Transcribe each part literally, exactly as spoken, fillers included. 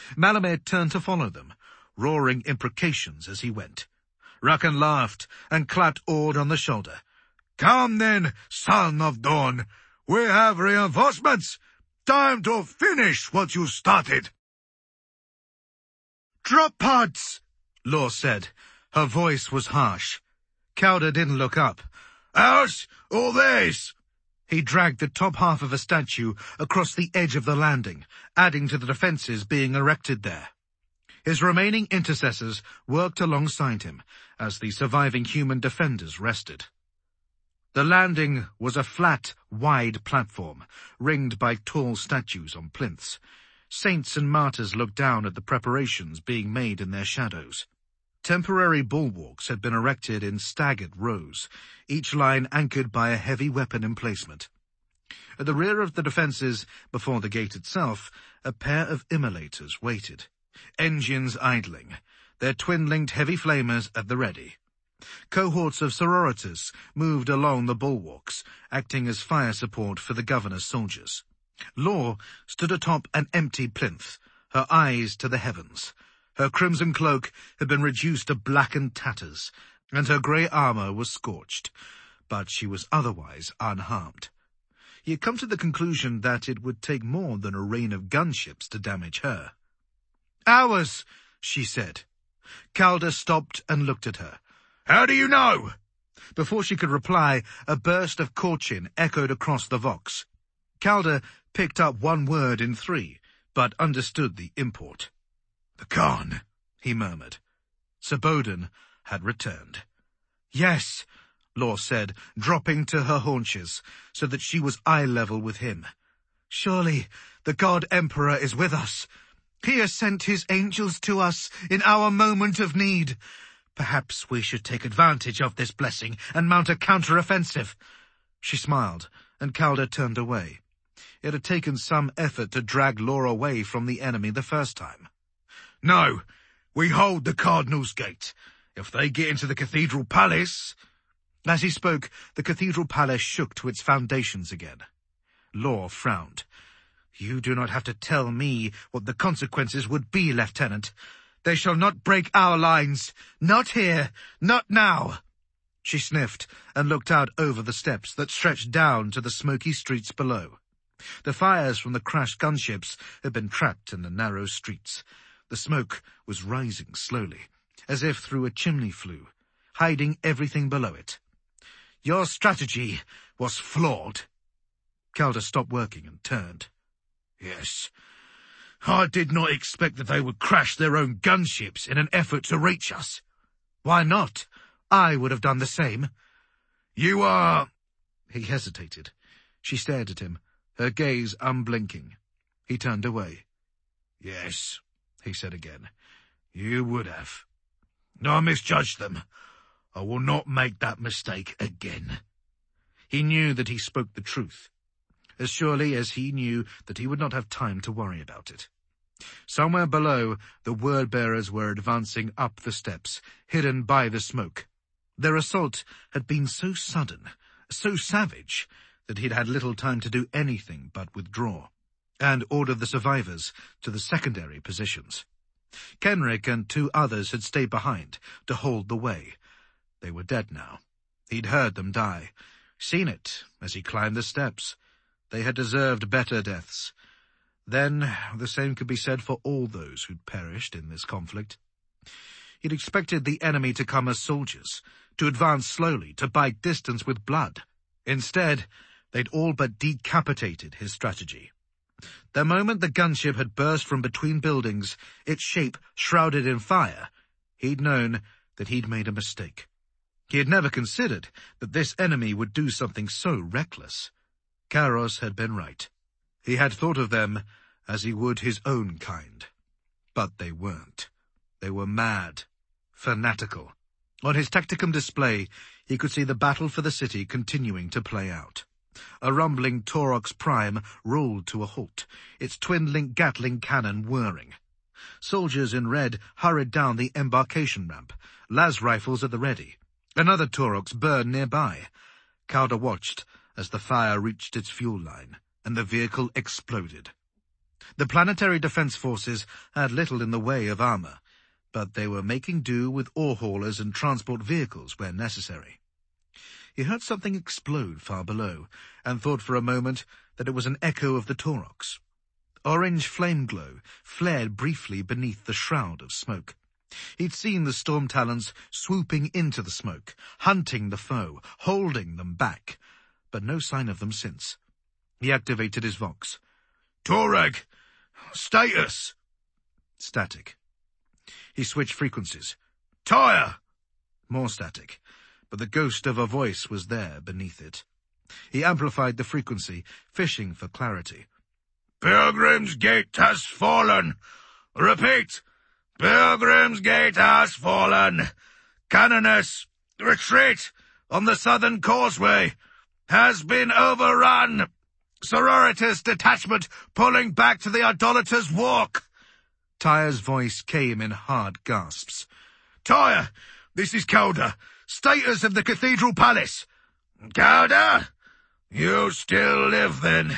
Malamed turned to follow them, roaring imprecations as he went. Rakan laughed and clapped Ord on the shoulder. "Come then, son of Dawn. We have reinforcements. Time to finish what you started." "Drop pods," Lor said. Her voice was harsh. Calder didn't look up. "Ours or theirs?" He dragged the top half of a statue across the edge of the landing, adding to the defences being erected there. His remaining intercessors worked alongside him as the surviving human defenders rested. The landing was a flat, wide platform, ringed by tall statues on plinths. Saints and martyrs looked down at the preparations being made in their shadows. Temporary bulwarks had been erected in staggered rows, each line anchored by a heavy weapon emplacement. At the rear of the defences, before the gate itself, a pair of immolators waited, engines idling, their twin-linked heavy flamers at the ready. Cohorts of sororitas moved along the bulwarks, acting as fire support for the governor's soldiers. Lor stood atop an empty plinth, her eyes to the heavens. Her crimson cloak had been reduced to blackened tatters, and her grey armour was scorched, but she was otherwise unharmed. He had come to the conclusion that it would take more than a rain of gunships to damage her. "Ours," she said. Calder stopped and looked at her. "How do you know?" Before she could reply, a burst of Korchin echoed across the Vox. Calder picked up one word in three, but understood the import. "The Khan," he murmured. Sabodin had returned. "Yes," Lor said, dropping to her haunches, so that she was eye-level with him. "Surely the God Emperor is with us. He has sent his angels to us in our moment of need. Perhaps we should take advantage of this blessing and mount a counter-offensive." She smiled, and Calder turned away. It had taken some effort to drag Lor away from the enemy the first time. "No, we hold the Cardinal's Gate. If they get into the Cathedral Palace—" As he spoke, the Cathedral Palace shook to its foundations again. Lor frowned. "You do not have to tell me what the consequences would be, Lieutenant. They shall not break our lines. Not here. Not now." She sniffed and looked out over the steps that stretched down to the smoky streets below. The fires from the crashed gunships had been trapped in the narrow streets. The smoke was rising slowly, as if through a chimney flue, hiding everything below it. "Your strategy was flawed." Calder stopped working and turned. "Yes, I did not expect that they would crash their own gunships in an effort to reach us." "Why not? I would have done the same." "You are—" He hesitated. She stared at him, her gaze unblinking. He turned away. "Yes," he said again, "you would have. I misjudged them. I will not make that mistake again." He knew that he spoke the truth, as surely as he knew that he would not have time to worry about it. Somewhere below, the word-bearers were advancing up the steps, hidden by the smoke. Their assault had been so sudden, so savage, that he'd had little time to do anything but withdraw, and order the survivors to the secondary positions. Kenrick and two others had stayed behind to hold the way. They were dead now. He'd heard them die, seen it as he climbed the steps. They had deserved better deaths. Then the same could be said for all those who'd perished in this conflict. He'd expected the enemy to come as soldiers, to advance slowly, to bite distance with blood. Instead, they'd all but decapitated his strategy. The moment the gunship had burst from between buildings, its shape shrouded in fire, he'd known that he'd made a mistake. He had never considered that this enemy would do something so reckless. Kairos had been right. He had thought of them as he would his own kind. But they weren't. They were mad, fanatical. On his tacticum display, he could see the battle for the city continuing to play out. A rumbling Taurox Prime rolled to a halt, its twin-link Gatling cannon whirring. Soldiers in red hurried down the embarkation ramp, las rifles at the ready. Another Taurox burned nearby. Calder watched as the fire reached its fuel line, and the vehicle exploded. The Planetary Defense Forces had little in the way of armor, but they were making do with ore haulers and transport vehicles where necessary. He heard something explode far below, and thought for a moment that it was an echo of the Taurox. Orange flame glow flared briefly beneath the shroud of smoke. He'd seen the Storm Talons swooping into the smoke, hunting the foe, holding them back, but no sign of them since. He activated his Vox. "Torag! Status!" Static. He switched frequencies. "Tyre!" More static, but the ghost of a voice was there beneath it. He amplified the frequency, fishing for clarity. "Pilgrim's Gate has fallen! Repeat! Pilgrim's Gate has fallen! Canoness, retreat on the southern causeway has been overrun! Sororitas detachment pulling back to the Idolater's Walk!" Tyre's voice came in hard gasps. "Tyre, this is Calder. Status of the Cathedral Palace." "Calder? You still live then?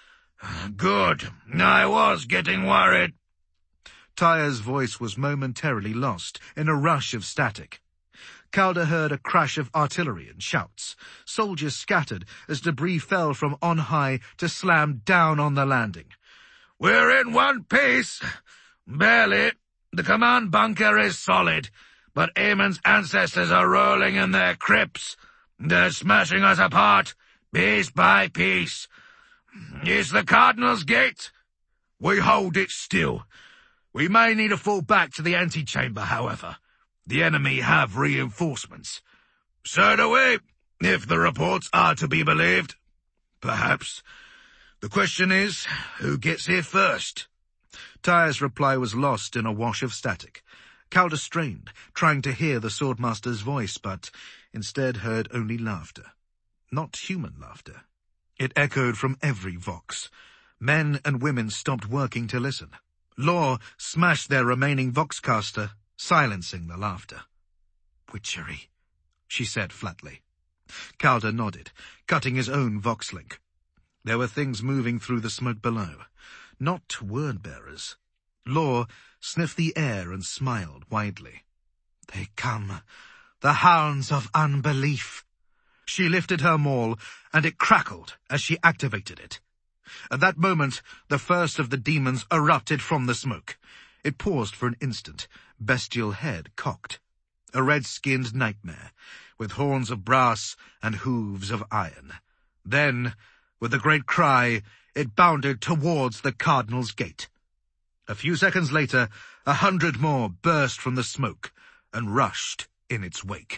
Good. I was getting worried." Tyre's voice was momentarily lost in a rush of static. Calder heard a crash of artillery and shouts. Soldiers scattered as debris fell from on high to slam down on the landing. "We're in one piece." "Barely. The command bunker is solid, but Aemon's ancestors are rolling in their crypts. They're smashing us apart, piece by piece. Is the Cardinal's Gate?" "We hold it still. We may need to fall back to the antechamber, however. The enemy have reinforcements." "So do we, if the reports are to be believed." "Perhaps. The question is, who gets here first?" Tyre's reply was lost in a wash of static. Calder strained, trying to hear the Swordmaster's voice, but instead heard only laughter. Not human laughter. It echoed from every Vox. Men and women stopped working to listen. Law smashed their remaining Voxcaster, silencing the laughter. "Witchery," she said flatly. Calder nodded, cutting his own Vox-link. There were things moving through the smoke below. Not word-bearers. Law sniffed the air and smiled widely. "They come, the hounds of unbelief." She lifted her maul, and it crackled as she activated it. At that moment, the first of the demons erupted from the smoke. It paused for an instant, bestial head cocked. A red-skinned nightmare, with horns of brass and hooves of iron. Then, with a great cry, it bounded towards the Cardinal's Gate. A few seconds later, a hundred more burst from the smoke and rushed in its wake.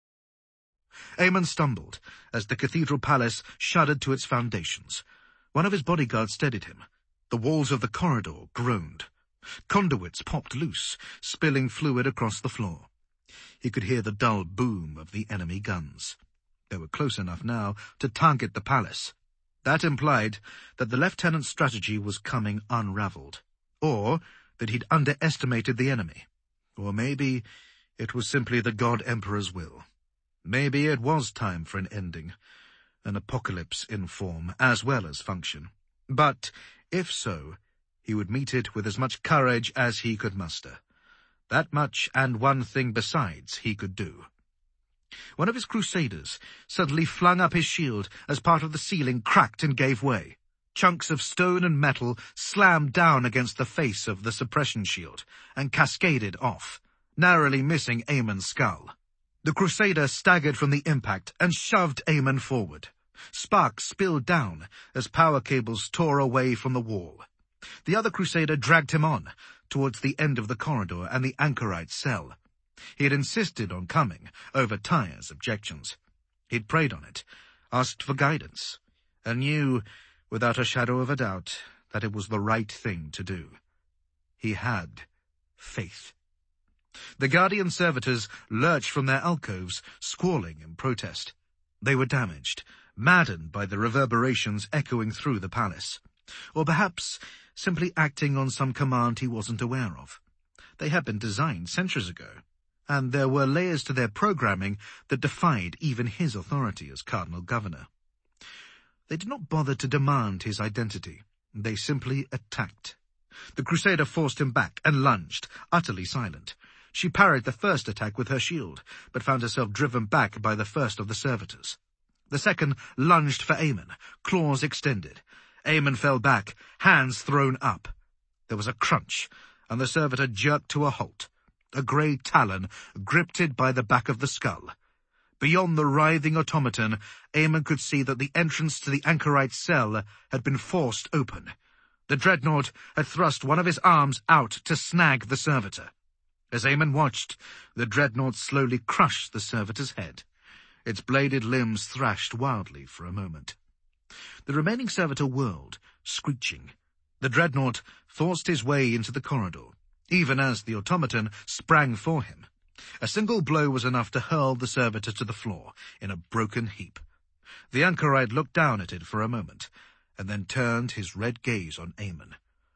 Aemon stumbled as the Cathedral Palace shuddered to its foundations. One of his bodyguards steadied him. The walls of the corridor groaned. Conduits popped loose, spilling fluid across the floor. He could hear the dull boom of the enemy guns. They were close enough now to target the palace. That implied that the lieutenant's strategy was coming unraveled, or that he'd underestimated the enemy. Or maybe it was simply the God Emperor's will. Maybe it was time for an ending, an apocalypse in form as well as function. But if so, he would meet it with as much courage as he could muster. That much and one thing besides he could do. One of his crusaders suddenly flung up his shield as part of the ceiling cracked and gave way. Chunks of stone and metal slammed down against the face of the suppression shield and cascaded off, narrowly missing Aemon's skull. The crusader staggered from the impact and shoved Aemon forward. Sparks spilled down as power cables tore away from the wall. The other crusader dragged him on, towards the end of the corridor and the anchorite's cell. He had insisted on coming, over Tyre's objections. He'd prayed on it, asked for guidance, and knew, without a shadow of a doubt, that it was the right thing to do. He had faith. The Guardian servitors lurched from their alcoves, squalling in protest. They were damaged, maddened by the reverberations echoing through the palace. Or perhaps simply acting on some command he wasn't aware of. They had been designed centuries ago, and there were layers to their programming that defied even his authority as Cardinal Governor. They did not bother to demand his identity. They simply attacked. The Crusader forced him back and lunged, utterly silent. She parried the first attack with her shield, but found herself driven back by the first of the servitors. The second lunged for Aemon, claws extended. Aemon fell back, hands thrown up. There was a crunch, and the servitor jerked to a halt. A grey talon gripped it by the back of the skull. Beyond the writhing automaton, Aemon could see that the entrance to the anchorite's cell had been forced open. The dreadnought had thrust one of his arms out to snag the servitor. As Aemon watched, the dreadnought slowly crushed the servitor's head. Its bladed limbs thrashed wildly for a moment. The remaining servitor whirled, screeching. The dreadnought forced his way into the corridor, even as the automaton sprang for him. A single blow was enough to hurl the servitor to the floor in a broken heap. The anchorite looked down at it for a moment, and then turned his red gaze on Aemon.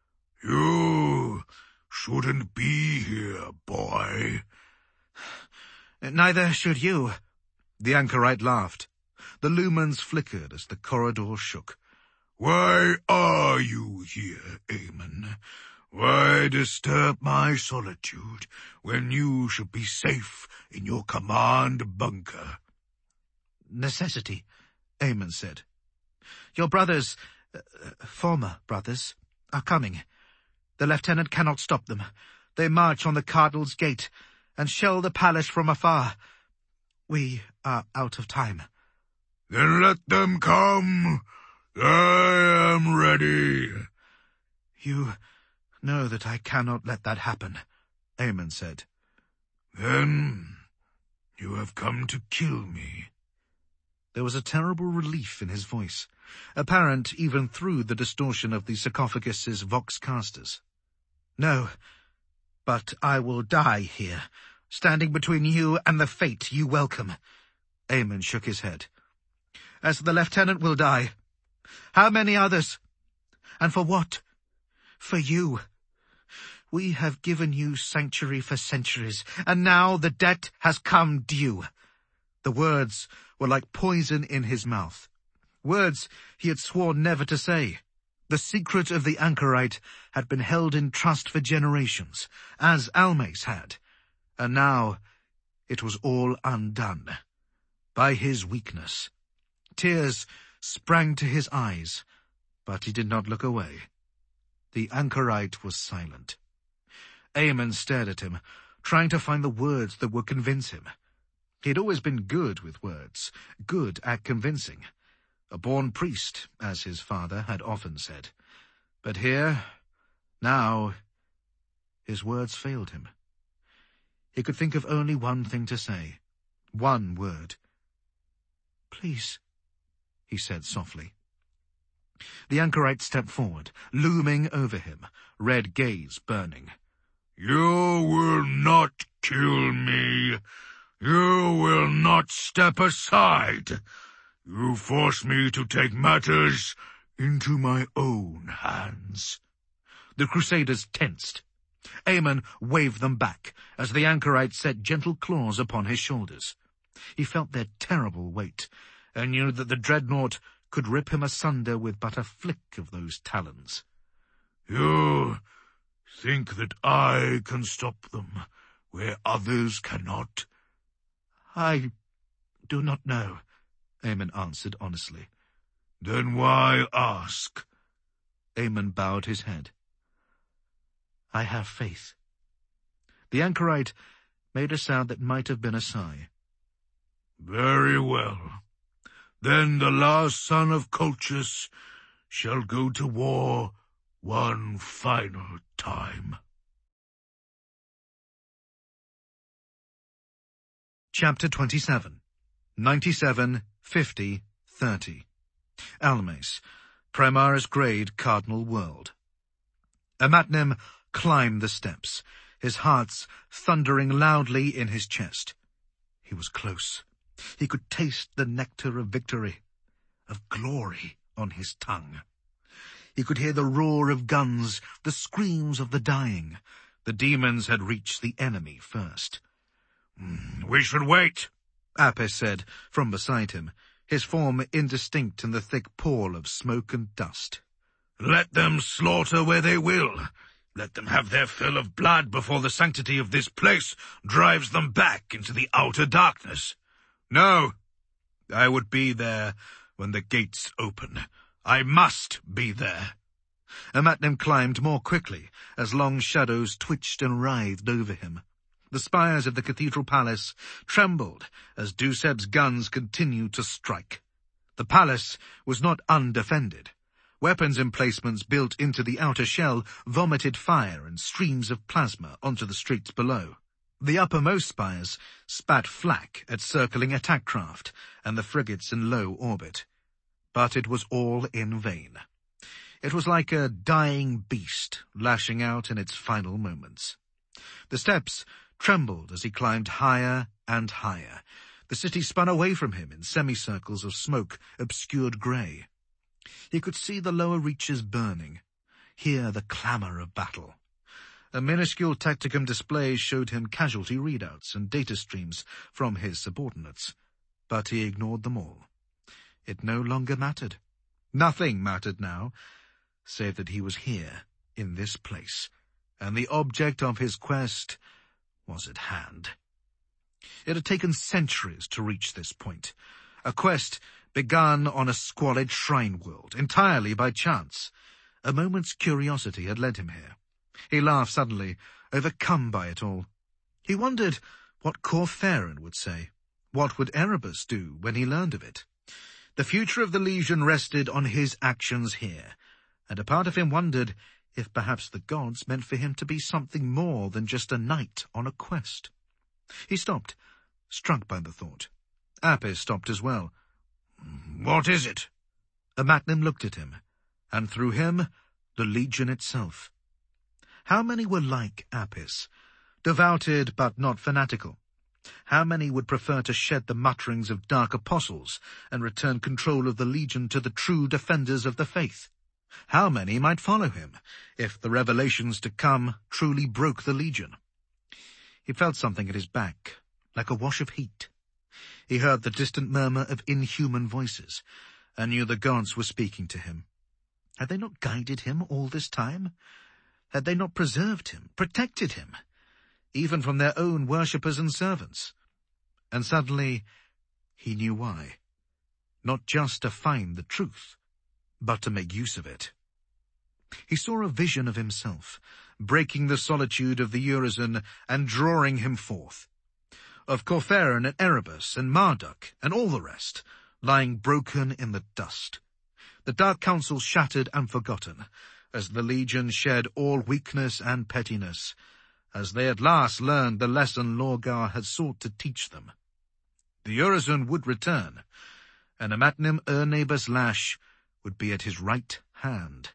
"You shouldn't be here, boy." "Neither should you." The anchorite laughed. The lumens flickered as the corridor shook. "Why are you here, Aemon? Why disturb my solitude when you should be safe in your command bunker?" "Necessity," Aemon said. "Your brothers, uh, former brothers, are coming. The lieutenant cannot stop them. They march on the Cardinal's gate and shell the palace from afar. We are out of time." "Then let them come. I am ready." "You know that I cannot let that happen," Aemon said. "Then you have come to kill me." There was a terrible relief in his voice, apparent even through the distortion of the sarcophagus's vox casters. "No, but I will die here, standing between you and the fate you welcome." Aemon shook his head. "As the lieutenant will die. How many others? And for what? For you. We have given you sanctuary for centuries, and now the debt has come due." The words were like poison in his mouth. Words he had sworn never to say. The secret of the anchorite had been held in trust for generations, as Almace had, and now it was all undone. By his weakness. Tears sprang to his eyes, but he did not look away. The anchorite was silent. Aemon stared at him, trying to find the words that would convince him. He had always been good with words, good at convincing. A born priest, as his father had often said. But here, now, his words failed him. He could think of only one thing to say. One word. "Please," he said softly. The anchorite stepped forward, looming over him, red gaze burning. "You will not kill me. You will not step aside. You force me to take matters into my own hands." The Crusaders tensed. Aemon waved them back as the anchorite set gentle claws upon his shoulders. He felt their terrible weight, and knew that the dreadnought could rip him asunder with but a flick of those talons. "You think that I can stop them where others cannot?" "I do not know," Aemon answered honestly. "Then why ask?" Aemon bowed his head. "I have faith." The anchorite made a sound that might have been a sigh. "Very well. Then the last son of Colchis shall go to war one final time." Chapter twenty-seven. ninety-seven, fifty, thirty. Almace, Primaris Grade Cardinal World. Amatnim climbed the steps, his hearts thundering loudly in his chest. He was close. He could taste the nectar of victory, of glory on his tongue. He could hear the roar of guns, the screams of the dying. The demons had reached the enemy first. "We should wait," Apis said from beside him, his form indistinct in the thick pall of smoke and dust. Let them slaughter where they will. Let them have their fill of blood before the sanctity of this place drives them back into the outer darkness. No, I would be there when the gates open. I must be there. Amatnim climbed more quickly as long shadows twitched and writhed over him. The spires of the cathedral palace trembled as Duseb's guns continued to strike. The palace was not undefended. Weapons emplacements built into the outer shell vomited fire and streams of plasma onto the streets below. The uppermost spires spat flak at circling attack craft and the frigates in low orbit. But it was all in vain. It was like a dying beast lashing out in its final moments. The steps trembled as he climbed higher and higher. The city spun away from him in semicircles of smoke, obscured grey. He could see the lower reaches burning, hear the clamour of battle. A minuscule tacticum display showed him casualty readouts and data streams from his subordinates, but he ignored them all. It no longer mattered. Nothing mattered now, save that he was here, in this place, and the object of his quest was at hand. It had taken centuries to reach this point, a quest begun on a squalid shrine world, entirely by chance. A moment's curiosity had led him here. He laughed suddenly, overcome by it all. He wondered what Corferin would say. What would Erebus do when he learned of it? The future of the Legion rested on his actions here, and a part of him wondered if perhaps the gods meant for him to be something more than just a knight on a quest. He stopped, struck by the thought. Apis stopped as well. What is it? Amatnim looked at him, and through him, the Legion itself. How many were like Apis, devoted but not fanatical? How many would prefer to shed the mutterings of dark apostles and return control of the Legion to the true defenders of the faith? How many might follow him, if the revelations to come truly broke the Legion? He felt something at his back, like a wash of heat. He heard the distant murmur of inhuman voices, and knew the gods were speaking to him. Had they not guided him all this time? Had they not preserved him, protected him, even from their own worshippers and servants? And suddenly he knew why. Not just to find the truth, but to make use of it. He saw a vision of himself, breaking the solitude of the Urizen and drawing him forth. Of Corferin and Erebus and Marduk and all the rest, lying broken in the dust. The Dark Council shattered and forgotten, as the Legion shed all weakness and pettiness, as they at last learned the lesson Lorgar had sought to teach them. The Urizen would return, and Amatnim Ernebus Lash would be at his right hand.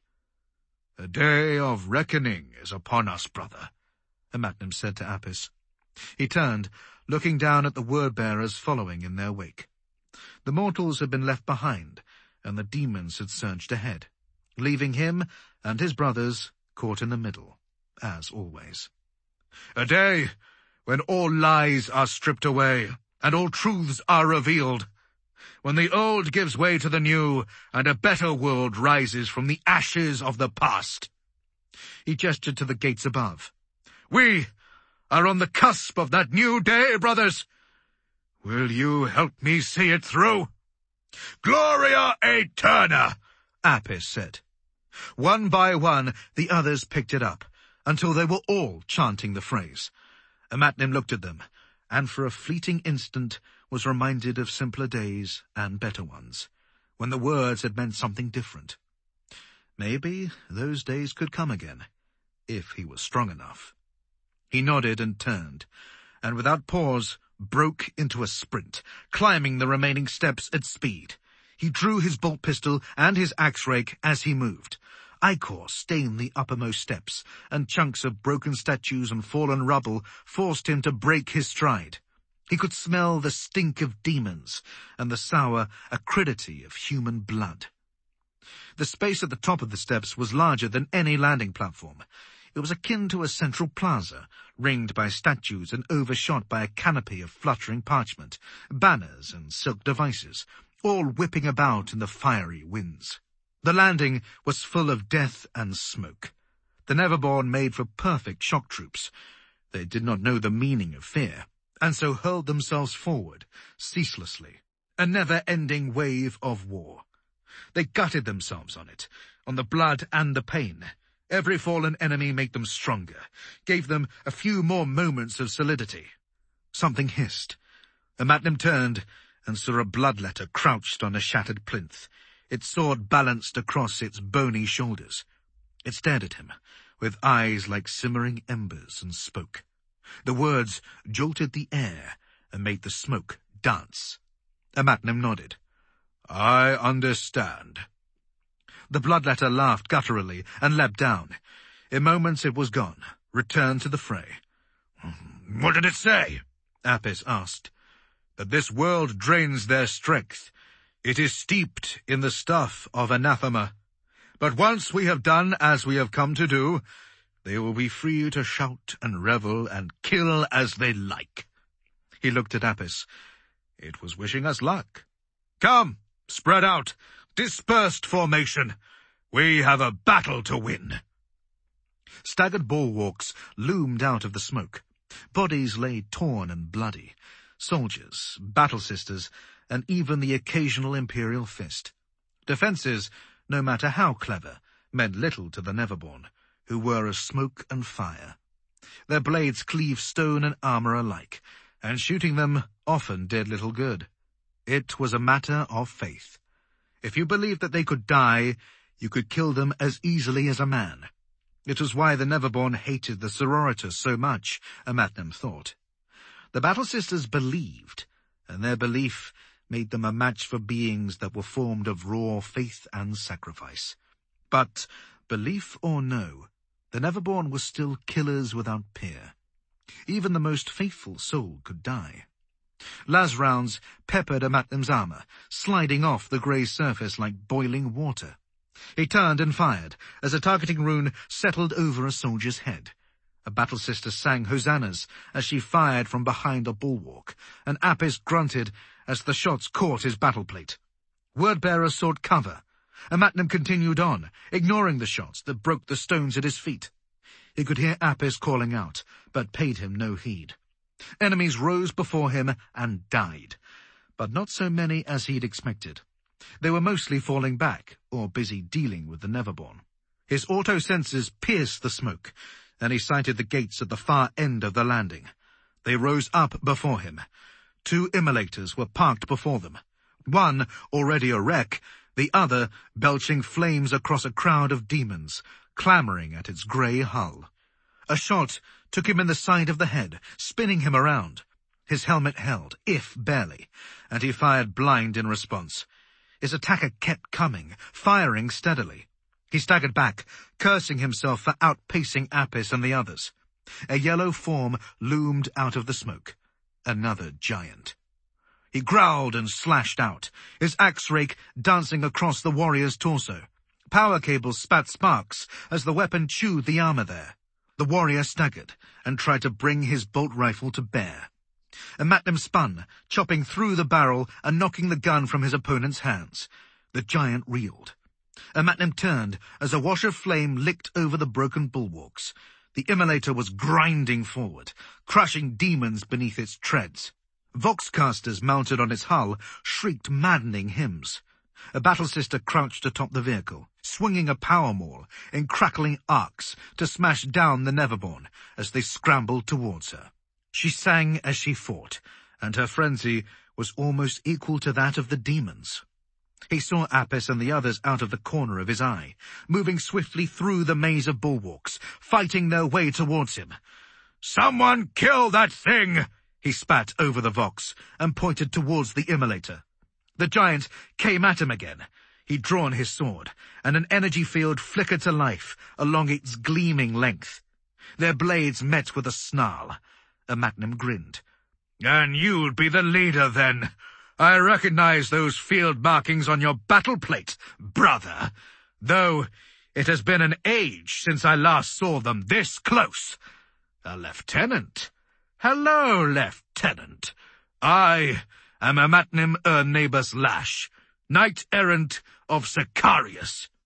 A day of reckoning is upon us, brother, Amatnim said to Apis. He turned, looking down at the word-bearers following in their wake. The mortals had been left behind, and the demons had surged ahead, leaving him and his brothers caught in the middle, as always. A day when all lies are stripped away, and all truths are revealed, when the old gives way to the new, and a better world rises from the ashes of the past. He gestured to the gates above. We are on the cusp of that new day, brothers. Will you help me see it through? Gloria Aeterna, Apis said. One by one, the others picked it up, until they were all chanting the phrase. Amatnim looked at them, and for a fleeting instant was reminded of simpler days and better ones, when the words had meant something different. Maybe those days could come again, if he was strong enough. He nodded and turned, and without pause broke into a sprint, climbing the remaining steps at speed. He drew his bolt pistol and his axe rake as he moved. Ichor stained the uppermost steps, and chunks of broken statues and fallen rubble forced him to break his stride. He could smell the stink of demons and the sour acridity of human blood. The space at the top of the steps was larger than any landing platform. It was akin to a central plaza, ringed by statues and overshot by a canopy of fluttering parchment, banners and silk devices, all whipping about in the fiery winds. The landing was full of death and smoke. The Neverborn made for perfect shock troops. They did not know the meaning of fear, and so hurled themselves forward, ceaselessly, a never-ending wave of war. They gutted themselves on it, on the blood and the pain. Every fallen enemy made them stronger, gave them a few more moments of solidity. Something hissed. Amatnim turned and saw a bloodletter crouched on a shattered plinth, its sword balanced across its bony shoulders. It stared at him, with eyes like simmering embers, and spoke. The words jolted the air and made the smoke dance. Amatnim nodded. "I understand." The bloodletter laughed gutturally and leapt down. In moments it was gone, returned to the fray. "What did it say?" Apis asked. "That this world drains their strength. It is steeped in the stuff of anathema. But once we have done as we have come to do, they will be free to shout and revel and kill as they like." He looked at Apis. It was wishing us luck. "Come, spread out, dispersed formation. We have a battle to win." Staggered bulwarks loomed out of the smoke. Bodies lay torn and bloody. Soldiers, battle sisters, and even the occasional imperial fist. Defences, no matter how clever, meant little to the Neverborn, who were as smoke and fire. Their blades cleaved stone and armour alike, and shooting them often did little good. It was a matter of faith. If you believed that they could die, you could kill them as easily as a man. It was why the Neverborn hated the Sororitas so much, Amatnim thought. The Battle Sisters believed, and their belief made them a match for beings that were formed of raw faith and sacrifice. But, belief or no, the Neverborn were still killers without peer. Even the most faithful soul could die. Las rounds peppered Amatnim's armour, sliding off the grey surface like boiling water. He turned and fired, as a targeting rune settled over a soldier's head. A battle sister sang hosannas as she fired from behind a bulwark, and Apis grunted as the shots caught his battle plate. Wordbearer sought cover. Amatnim continued on, ignoring the shots that broke the stones at his feet. He could hear Apis calling out, but paid him no heed. Enemies rose before him and died, but not so many as he'd expected. They were mostly falling back, or busy dealing with the Neverborn. His auto-sensors pierced the smoke, and he sighted the gates at the far end of the landing. They rose up before him. Two immolators were parked before them. One already a wreck, the other belching flames across a crowd of demons, clamouring at its grey hull. A shot took him in the side of the head, spinning him around. His helmet held, if barely, and he fired blind in response. His attacker kept coming, firing steadily. He staggered back, cursing himself for outpacing Apis and the others. A yellow form loomed out of the smoke. Another giant. He growled and slashed out, his axe rake dancing across the warrior's torso. Power cables spat sparks as the weapon chewed the armour there. The warrior staggered and tried to bring his bolt rifle to bear. Amatnim spun, chopping through the barrel and knocking the gun from his opponent's hands. The giant reeled. Amatnim turned as a wash of flame licked over the broken bulwarks. The immolator was grinding forward, crushing demons beneath its treads. Voxcasters mounted on its hull shrieked maddening hymns. A battle sister crouched atop the vehicle, swinging a power maul in crackling arcs to smash down the Neverborn as they scrambled towards her. She sang as she fought, and her frenzy was almost equal to that of the demons. He saw Apis and the others out of the corner of his eye, moving swiftly through the maze of bulwarks, fighting their way towards him. "Someone kill that thing!" He spat over the Vox and pointed towards the immolator. The giant came at him again. He'd drawn his sword, and an energy field flickered to life along its gleaming length. Their blades met with a snarl. Amatnim grinned. "And you'll be the leader, then. I recognize those field markings on your battle plate, brother, though it has been an age since I last saw them this close. A lieutenant. Hello, lieutenant. I am Amatnim Ur Nabus Lash, knight-errant of Sicarius."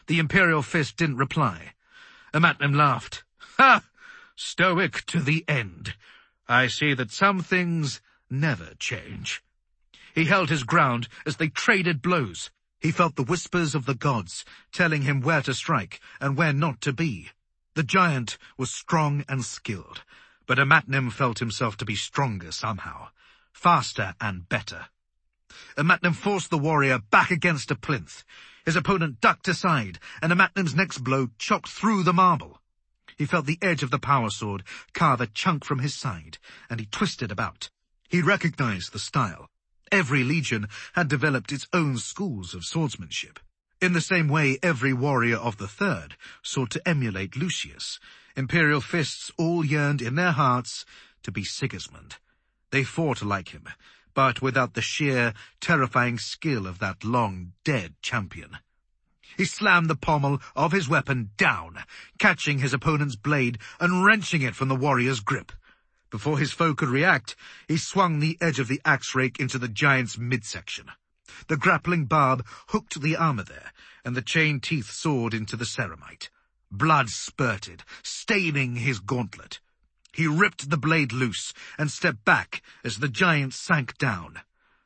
The Imperial Fist didn't reply. Amatnim laughed. Ha! Stoic to the end. I see that some things never change. He held his ground as they traded blows. He felt the whispers of the gods telling him where to strike and where not to be. The giant was strong and skilled, but Amatnim felt himself to be stronger somehow, faster and better. Amatnim forced the warrior back against a plinth. His opponent ducked aside, and Amatnim's next blow chopped through the marble. He felt the edge of the power sword carve a chunk from his side, and he twisted about. He recognized the style. Every legion had developed its own schools of swordsmanship. In the same way, every warrior of the Third sought to emulate Lucius. Imperial Fists all yearned in their hearts to be Sigismund. They fought like him, but without the sheer, terrifying skill of that long-dead champion. He slammed the pommel of his weapon down, catching his opponent's blade and wrenching it from the warrior's grip. Before his foe could react, he swung the edge of the axe rake into the giant's midsection. The grappling barb hooked the armor there, and the chain teeth soared into the ceramite. Blood spurted, staining his gauntlet. He ripped the blade loose and stepped back as the giant sank down.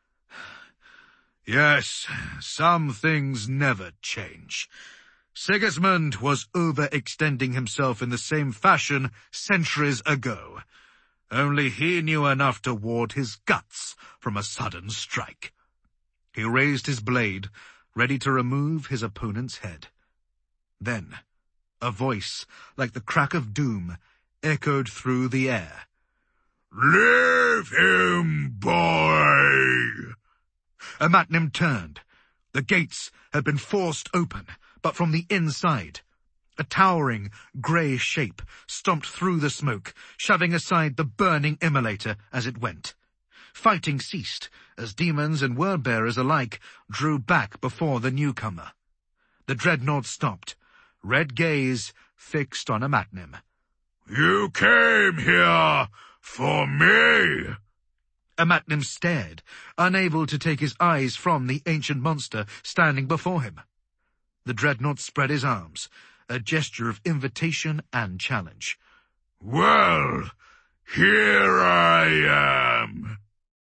Yes, some things never change. Sigismund was overextending himself in the same fashion centuries ago. Only he knew enough to ward his guts from a sudden strike. He raised his blade, ready to remove his opponent's head. Then, a voice, like the crack of doom, echoed through the air. "Leave him, boy!" Amatnim turned. The gates had been forced open, but from the inside. A towering, grey shape stomped through the smoke, shoving aside the burning immolator as it went. Fighting ceased, as demons and word-bearers alike drew back before the newcomer. The dreadnought stopped, red gaze fixed on Amatnim. "You came here for me!" Amatnim stared, unable to take his eyes from the ancient monster standing before him. The dreadnought spread his arms, a gesture of invitation and challenge. "Well, here I am."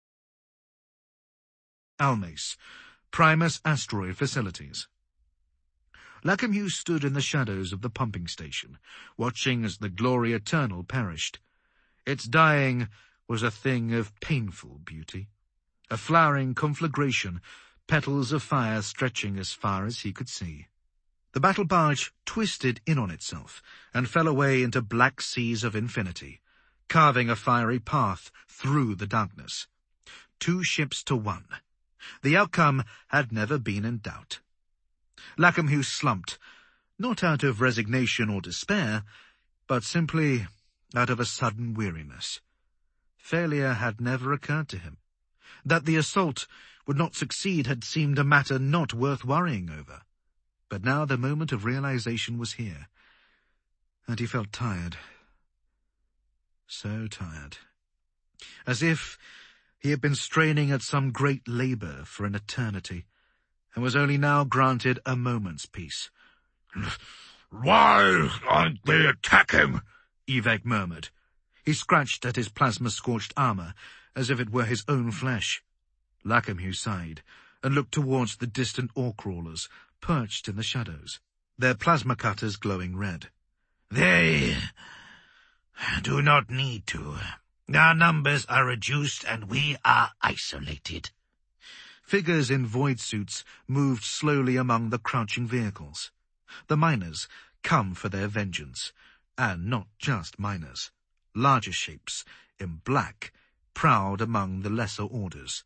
Almace, Primus Asteroid Facilities. Lacamhugh stood in the shadows of the pumping station, watching as the Glory Eternal perished. Its dying was a thing of painful beauty. A flowering conflagration, petals of fire stretching as far as he could see. The battle barge twisted in on itself and fell away into black seas of infinity, carving a fiery path through the darkness. Two ships to one. The outcome had never been in doubt. Lacamhugh slumped, not out of resignation or despair, but simply out of a sudden weariness. Failure had never occurred to him. That the assault would not succeed had seemed a matter not worth worrying over. But now the moment of realization was here, and he felt tired. So tired. As if he had been straining at some great labor for an eternity, and was only now granted a moment's peace. "Why aren't they attacking?" Evek murmured. He scratched at his plasma-scorched armor, as if it were his own flesh. Lacamhugh sighed, and looked towards the distant ore-crawlers, perched in the shadows, their plasma cutters glowing red. "They do not need to. Our numbers are reduced, and we are isolated." Figures in void suits moved slowly among the crouching vehicles. The miners, come for their vengeance, and not just miners. Larger shapes, in black, prowled among the lesser orders.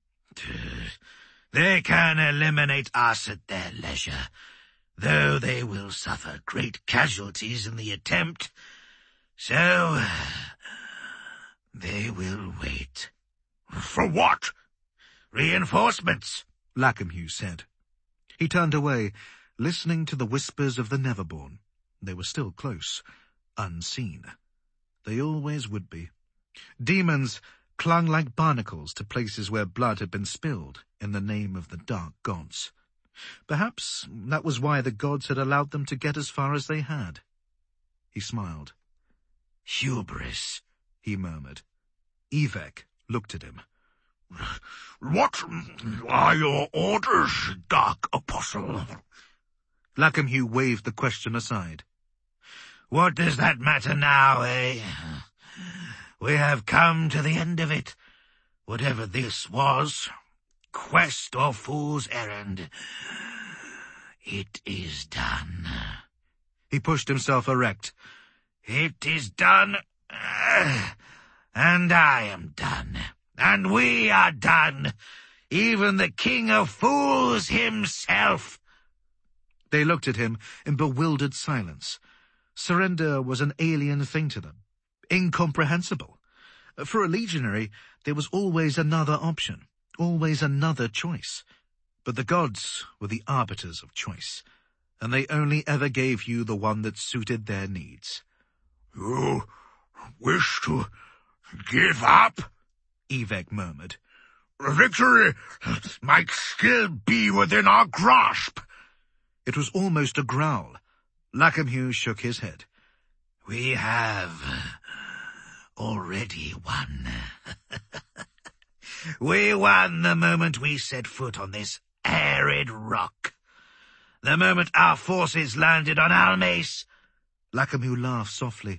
"They can eliminate us at their leisure, though they will suffer great casualties in the attempt. So, they will wait." "For what?" "Reinforcements," Lacamhugh said. He turned away, listening to the whispers of the Neverborn. They were still close, unseen. They always would be. Demons clung like barnacles to places where blood had been spilled in the name of the dark gods. Perhaps that was why the gods had allowed them to get as far as they had. He smiled. Hubris, he murmured. Evek looked at him. What are your orders, Dark Apostle? Lacamhugh waved the question aside. What does that matter now, eh? We have come to the end of it. Whatever this was, quest or fool's errand, it is done. He pushed himself erect. It is done, uh, and I am done, and we are done, even the King of Fools himself. They looked at him in bewildered silence. Surrender was an alien thing to them, incomprehensible. For a legionary, there was always another option, always another choice. But the gods were the arbiters of choice, and they only ever gave you the one that suited their needs. You wish to give up? Evek murmured. Victory might still be within our grasp. It was almost a growl. Lacamhugh shook his head. We have already won. We won the moment we set foot on this arid rock. The moment our forces landed on Almace. Lacamhugh laughed softly.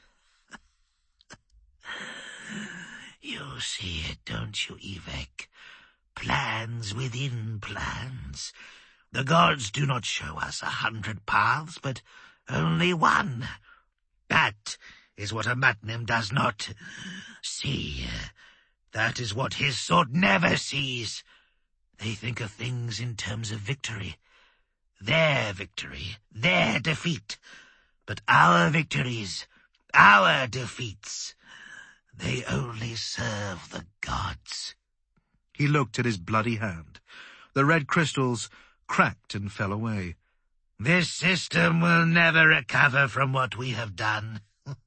You see it, don't you, Evek? Plans within plans. The gods do not show us a hundred paths, but only one. That is what Amatnim does not see. That is what his sword never sees. They think of things in terms of victory. Their victory, their defeat. But our victories, our defeats, they only serve the gods. He looked at his bloody hand. The red crystals cracked and fell away. This system will never recover from what we have done.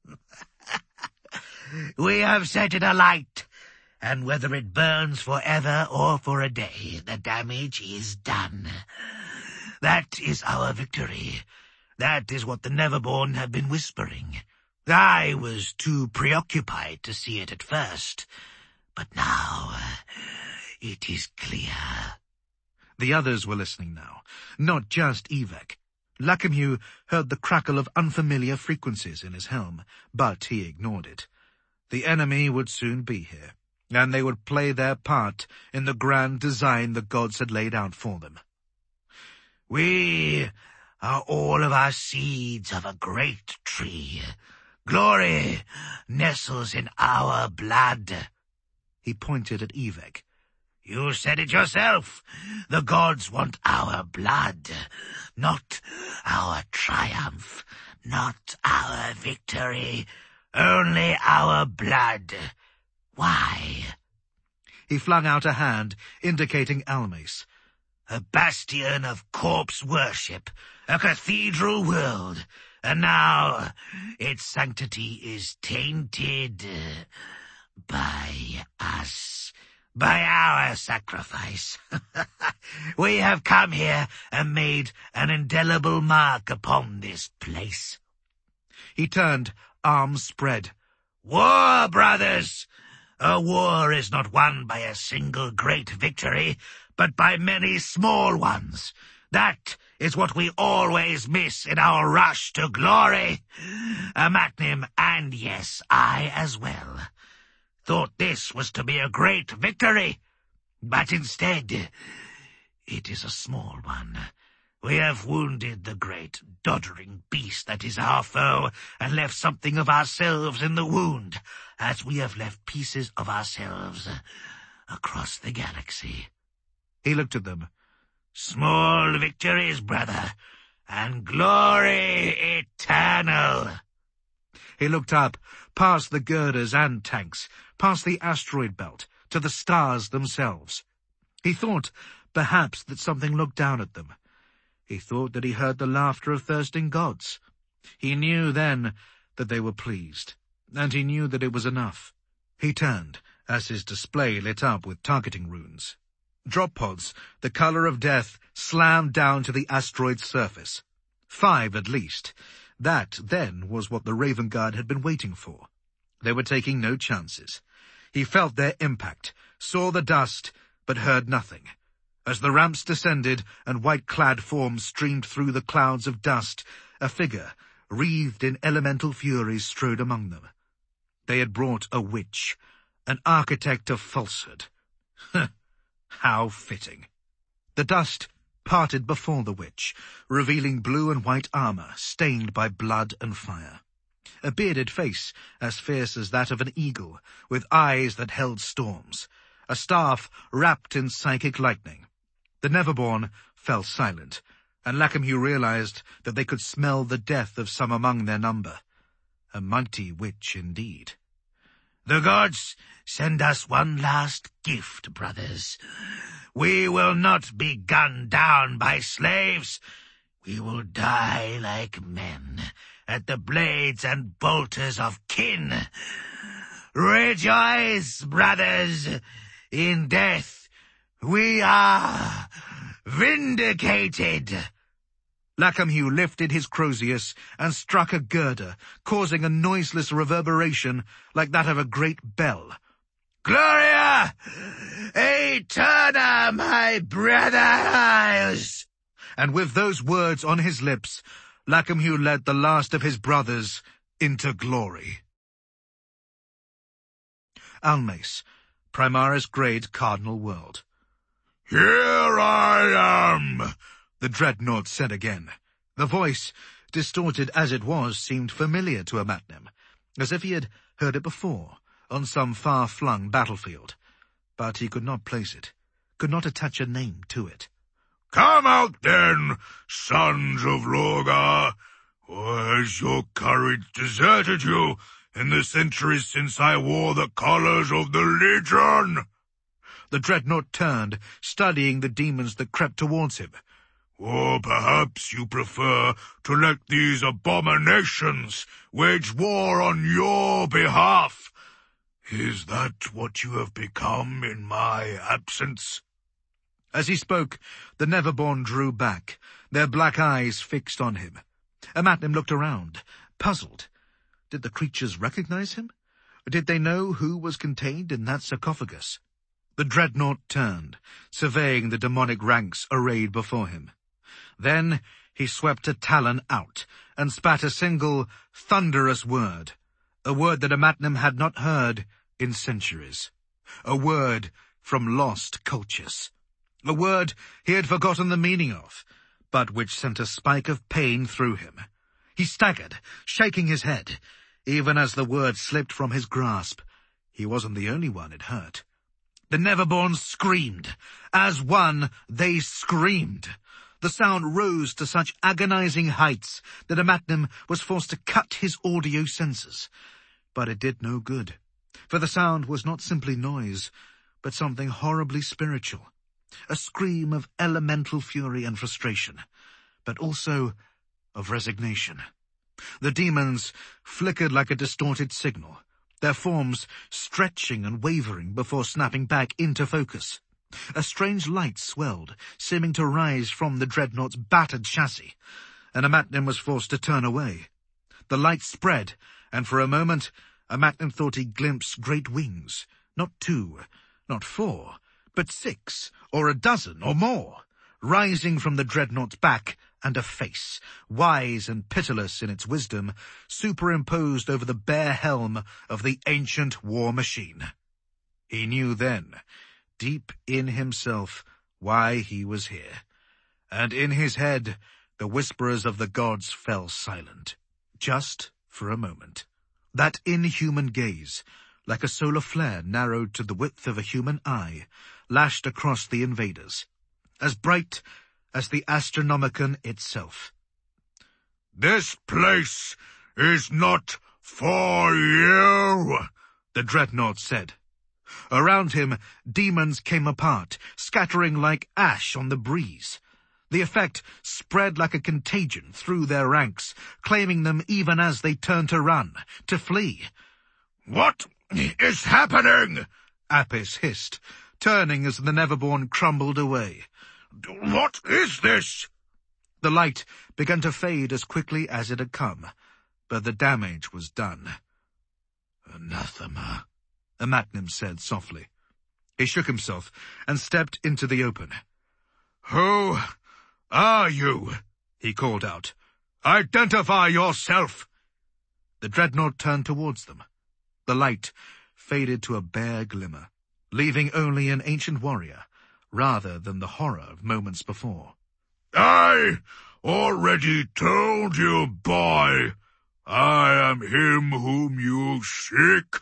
We have set it alight, and whether it burns forever or for a day, the damage is done. That is our victory. That is what the Neverborn have been whispering. I was too preoccupied to see it at first, but now it is clear. The others were listening now, not just Evek. Lacamhugh heard the crackle of unfamiliar frequencies in his helm, but he ignored it. The enemy would soon be here, and they would play their part in the grand design the gods had laid out for them. We are all of our seeds of a great tree. Glory nestles in our blood. He pointed at Evek. You said it yourself. The gods want our blood, not our triumph, not our victory, only our blood. Why? He flung out a hand, indicating Almace. A bastion of corpse worship, a cathedral world, and now its sanctity is tainted by us. By our sacrifice. We have come here and made an indelible mark upon this place. He turned, arms spread. War, brothers! A war is not won by a single great victory, but by many small ones. That is what we always miss in our rush to glory. Amatnim, and yes, I as well, thought this was to be a great victory, but instead, it is a small one. We have wounded the great, doddering beast that is our foe, and left something of ourselves in the wound, as we have left pieces of ourselves across the galaxy. He looked at them. Small victories, brother, and glory eternal. He looked up, past the girders and tanks, past the asteroid belt, to the stars themselves. He thought, perhaps, that something looked down at them. He thought that he heard the laughter of thirsting gods. He knew then that they were pleased, and he knew that it was enough. He turned, as his display lit up with targeting runes. Drop pods, the color of death, slammed down to the asteroid's surface. Five at least. That, then, was what the Raven Guard had been waiting for. They were taking no chances. He felt their impact, saw the dust, but heard nothing. As the ramps descended and white-clad forms streamed through the clouds of dust, a figure, wreathed in elemental furies, strode among them. They had brought a witch, an architect of falsehood. How fitting. The dust parted before the witch, revealing blue and white armor stained by blood and fire. A bearded face as fierce as that of an eagle, with eyes that held storms. A staff wrapped in psychic lightning. The Neverborn fell silent, and Lacamhugh realized that they could smell the death of some among their number. A mighty witch indeed. The gods send us one last gift, brothers. We will not be gunned down by slaves. We will die like men, at the blades and bolters of kin. Rejoice, brothers! In death we are vindicated. Lacamhugh lifted his crozius and struck a girder, causing a noiseless reverberation like that of a great bell. Gloria Eterna, my brothers! And with those words on his lips, Lacamhugh led the last of his brothers into glory. Almace, Primaris Grade Cardinal World. Here I am, the dreadnought said again. The voice, distorted as it was, seemed familiar to Amatnim, as if he had heard it before, on some far-flung battlefield. But he could not place it, could not attach a name to it. Come out then, sons of Lorgar, or has your courage deserted you in the centuries since I wore the colours of the Legion? The dreadnought turned, studying the demons that crept towards him. Or perhaps you prefer to let these abominations wage war on your behalf. Is that what you have become in my absence? As he spoke, the Neverborn drew back, their black eyes fixed on him. Amatnim looked around, puzzled. Did the creatures recognize him? Did they know who was contained in that sarcophagus? The dreadnought turned, surveying the demonic ranks arrayed before him. Then he swept a talon out and spat a single, thunderous word, a word that Amatnim had not heard in centuries, a word from lost cultures, a word he had forgotten the meaning of, but which sent a spike of pain through him. He staggered, shaking his head. Even as the word slipped from his grasp, he wasn't the only one it hurt. The Neverborn screamed. As one, they screamed. The sound rose to such agonizing heights that Amatnim was forced to cut his audio sensors. But it did no good, for the sound was not simply noise, but something horribly spiritual. A scream of elemental fury and frustration, but also of resignation. The demons flickered like a distorted signal, their forms stretching and wavering before snapping back into focus. A strange light swelled, seeming to rise from the dreadnought's battered chassis, and Amatnim was forced to turn away. The light spread, and for a moment Amatnim thought he glimpsed great wings, not two, not four, but six, or a dozen, or more, rising from the dreadnought's back, and a face, wise and pitiless in its wisdom, superimposed over the bare helm of the ancient war machine. He knew then, deep in himself, why he was here, and in his head the whisperers of the gods fell silent, just for a moment. That inhuman gaze, like a solar flare narrowed to the width of a human eye, lashed across the invaders, as bright as the Astronomicon itself. This place is not for you, the dreadnought said. Around him, demons came apart, scattering like ash on the breeze. The effect spread like a contagion through their ranks, claiming them even as they turned to run, to flee. What is happening? Apis hissed, turning as the Neverborn crumbled away. What is this? The light began to fade as quickly as it had come, but the damage was done. Anathema, Amatnim said softly. He shook himself and stepped into the open. Who are you? He called out. Identify yourself! The dreadnought turned towards them. The light faded to a bare glimmer, leaving only an ancient warrior, rather than the horror of moments before. I already told you, boy. I am him whom you seek.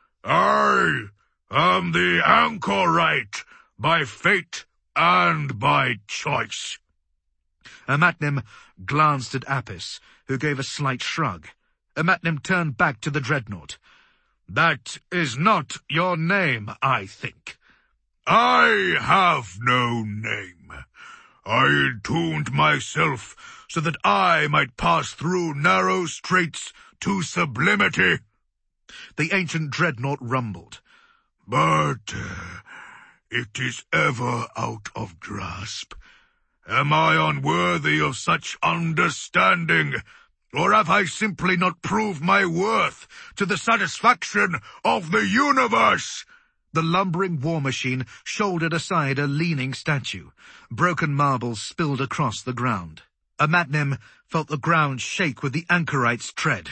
I am the Anchorite, by fate and by choice. Amatnim glanced at Apis, who gave a slight shrug. Amatnim turned back to the dreadnought. That is not your name, I think. I have no name. I entombed myself so that I might pass through narrow straits to sublimity. The ancient dreadnought rumbled. But uh, it is ever out of grasp. Am I unworthy of such understanding, or have I simply not proved my worth to the satisfaction of the universe? The lumbering war machine shouldered aside a leaning statue. Broken marbles spilled across the ground. Amatnim felt the ground shake with the Anchorite's tread.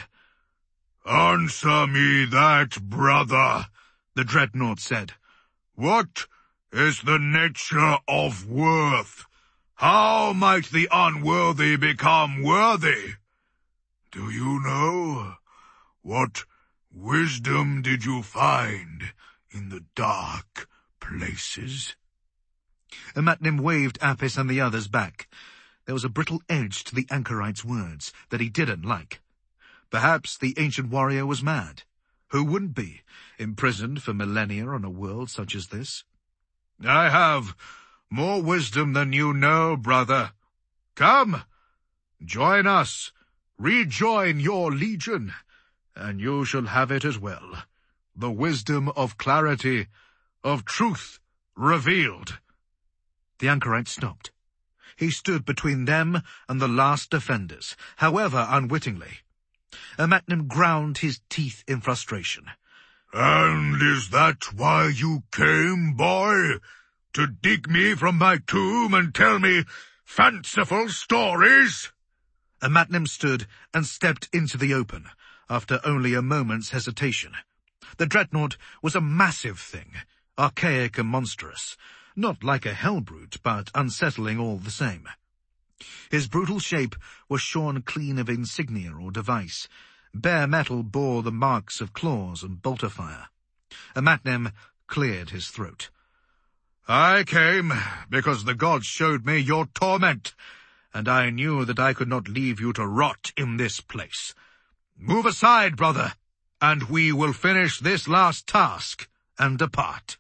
Answer me that, brother, the dreadnought said. What is the nature of worth? How might the unworthy become worthy? Do you know? What wisdom did you find in the dark places? Amatnim waved Apis and the others back. There was a brittle edge to the Anchorite's words that he didn't like. Perhaps the ancient warrior was mad. Who wouldn't be, imprisoned for millennia on a world such as this? I have more wisdom than you know, brother. Come, join us. Rejoin your legion, and you shall have it as well. The wisdom of clarity, of truth revealed. The Anchorite stopped. He stood between them and the last defenders, however unwittingly. Amatnim ground his teeth in frustration. And is that why you came, boy? To dig me from my tomb and tell me fanciful stories? Amatnim stood and stepped into the open, after only a moment's hesitation. The dreadnought was a massive thing, archaic and monstrous, not like a hellbrute, but unsettling all the same. His brutal shape was shorn clean of insignia or device. Bare metal bore the marks of claws and bolter fire. Amatnim cleared his throat. I came because the gods showed me your torment, and I knew that I could not leave you to rot in this place. Move aside, brother, and we will finish this last task and depart.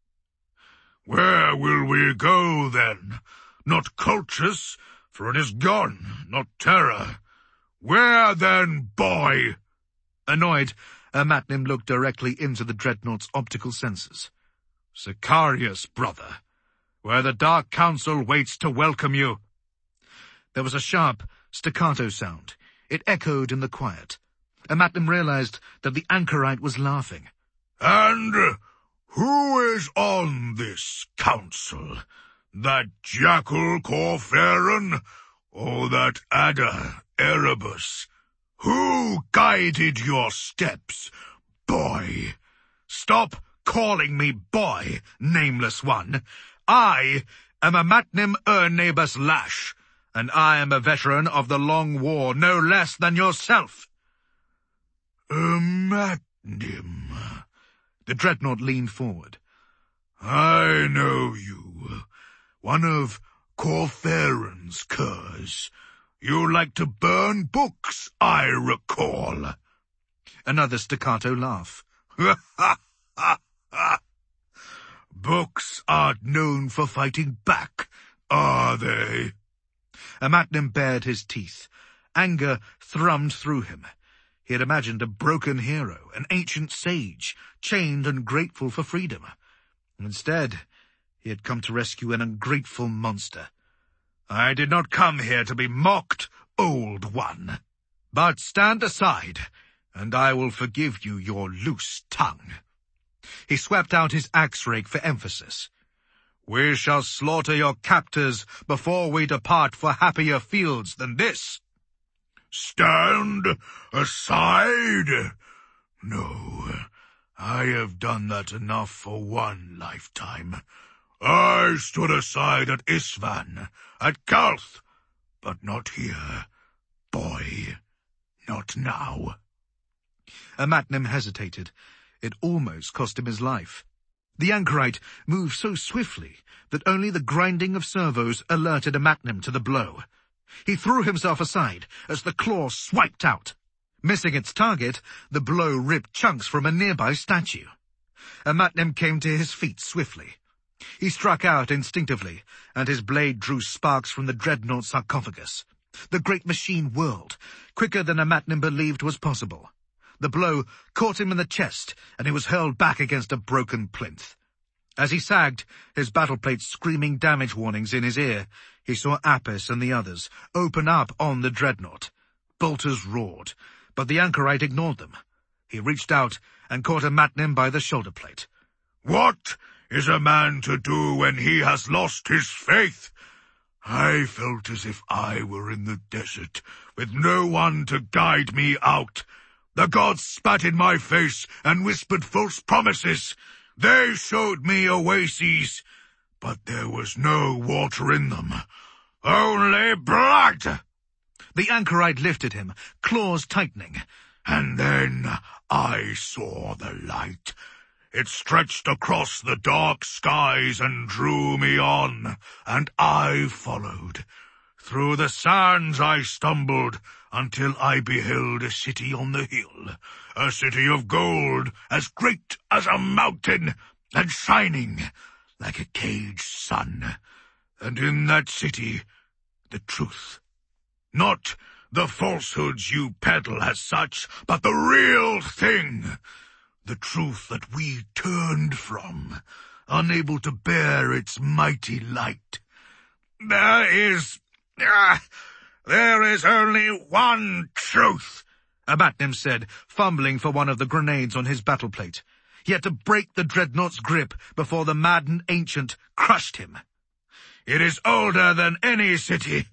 Where will we go, then? Not Colchis, for it is gone, not Terra. Where, then, boy? Annoyed, Amatnim looked directly into the dreadnought's optical sensors. Sicarius, brother, where the Dark Council waits to welcome you. There was a sharp, staccato sound. It echoed in the quiet. Amatnim realized that the Anchorite was laughing. And who is on this council? That jackal Corferan, or that adder Erebus? Who guided your steps, boy? Stop calling me boy, nameless one. I am Amatnim Urnebus Lash, and I am a veteran of the Long War, no less than yourself. Amatnim. The dreadnought leaned forward. I know you. One of Corferan's curs. You like to burn books, I recall. Another staccato laugh. Ha ha ha ha! Books aren't known for fighting back, are they? Amatnim bared his teeth. Anger thrummed through him. He had imagined a broken hero, an ancient sage, chained and grateful for freedom. Instead, He had come to rescue an ungrateful monster. "I did not come here to be mocked, old one. But stand aside, and I will forgive you your loose tongue." He swept out his axe-rake for emphasis. "We shall slaughter your captors before we depart for happier fields than this." "Stand aside? No, I have done that enough for one lifetime. I stood aside at Isvan, at Kalth, but not here. Boy, not now." Amatnim hesitated. It almost cost him his life. The anchorite moved so swiftly that only the grinding of servos alerted Amatnim to the blow. He threw himself aside as the claw swiped out. Missing its target, the blow ripped chunks from a nearby statue. Amatnim came to his feet swiftly. He struck out instinctively, and his blade drew sparks from the dreadnought sarcophagus. The great machine whirled, quicker than Amatnim believed was possible. The blow caught him in the chest, and he was hurled back against a broken plinth. As he sagged, his battleplate screaming damage warnings in his ear, he saw Apis and the others open up on the dreadnought. Bolters roared, but the anchorite ignored them. He reached out and caught Amatnim by the shoulder plate. "What is a man to do when he has lost his faith? I felt as if I were in the desert, with no one to guide me out. The gods spat in my face and whispered false promises. They showed me oases, but there was no water in them. Only blood." The anchorite lifted him, claws tightening. "And then I saw the light. It stretched across the dark skies and drew me on, and I followed. Through the sands I stumbled, until I beheld a city on the hill, a city of gold, as great as a mountain, and shining like a caged sun. And in that city, the truth. Not the falsehoods you peddle as such, but the real thing. The truth that we turned from, unable to bear its mighty light. There is... Ah, there is only one truth," Amatnim said, fumbling for one of the grenades on his battleplate. He had to break the dreadnought's grip before the maddened ancient crushed him. "It is older than any city.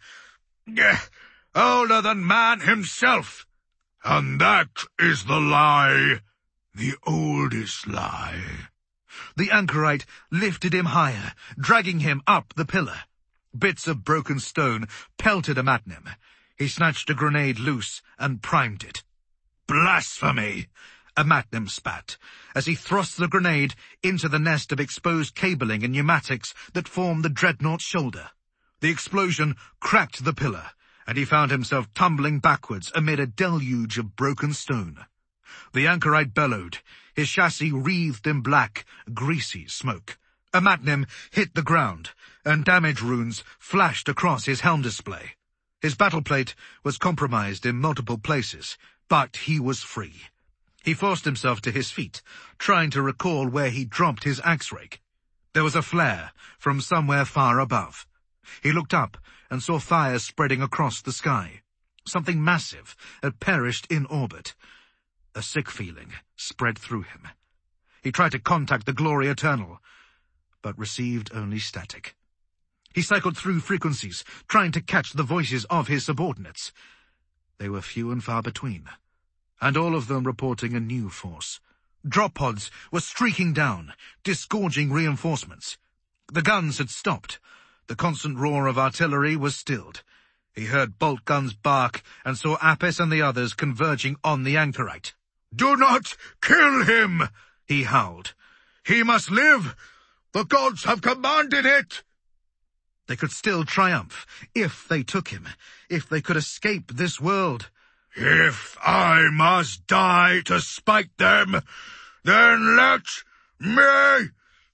Older than man himself. And that is the lie. The oldest lie." The anchorite lifted him higher, dragging him up the pillar. Bits of broken stone pelted Amatnim. He snatched a grenade loose and primed it. "Blasphemy!" Amatnim spat, as he thrust the grenade into the nest of exposed cabling and pneumatics that formed the dreadnought's shoulder. The explosion cracked the pillar, and he found himself tumbling backwards amid a deluge of broken stone. The anchorite bellowed, his chassis wreathed in black, greasy smoke. Amatnim hit the ground, and damage runes flashed across his helm display. His battleplate was compromised in multiple places, but he was free. He forced himself to his feet, trying to recall where he dropped his axe-rake. There was a flare from somewhere far above. He looked up and saw fire spreading across the sky. Something massive had perished in orbit. A sick feeling spread through him. He tried to contact the Glory Eternal, but received only static. He cycled through frequencies, trying to catch the voices of his subordinates. They were few and far between, and all of them reporting a new force. Drop pods were streaking down, disgorging reinforcements. The guns had stopped. The constant roar of artillery was stilled. He heard bolt guns bark and saw Apis and the others converging on the anchorite. "Do not kill him!" he howled. "He must live! The gods have commanded it!" They could still triumph, if they took him, if they could escape this world. "If I must die to spite them, then let me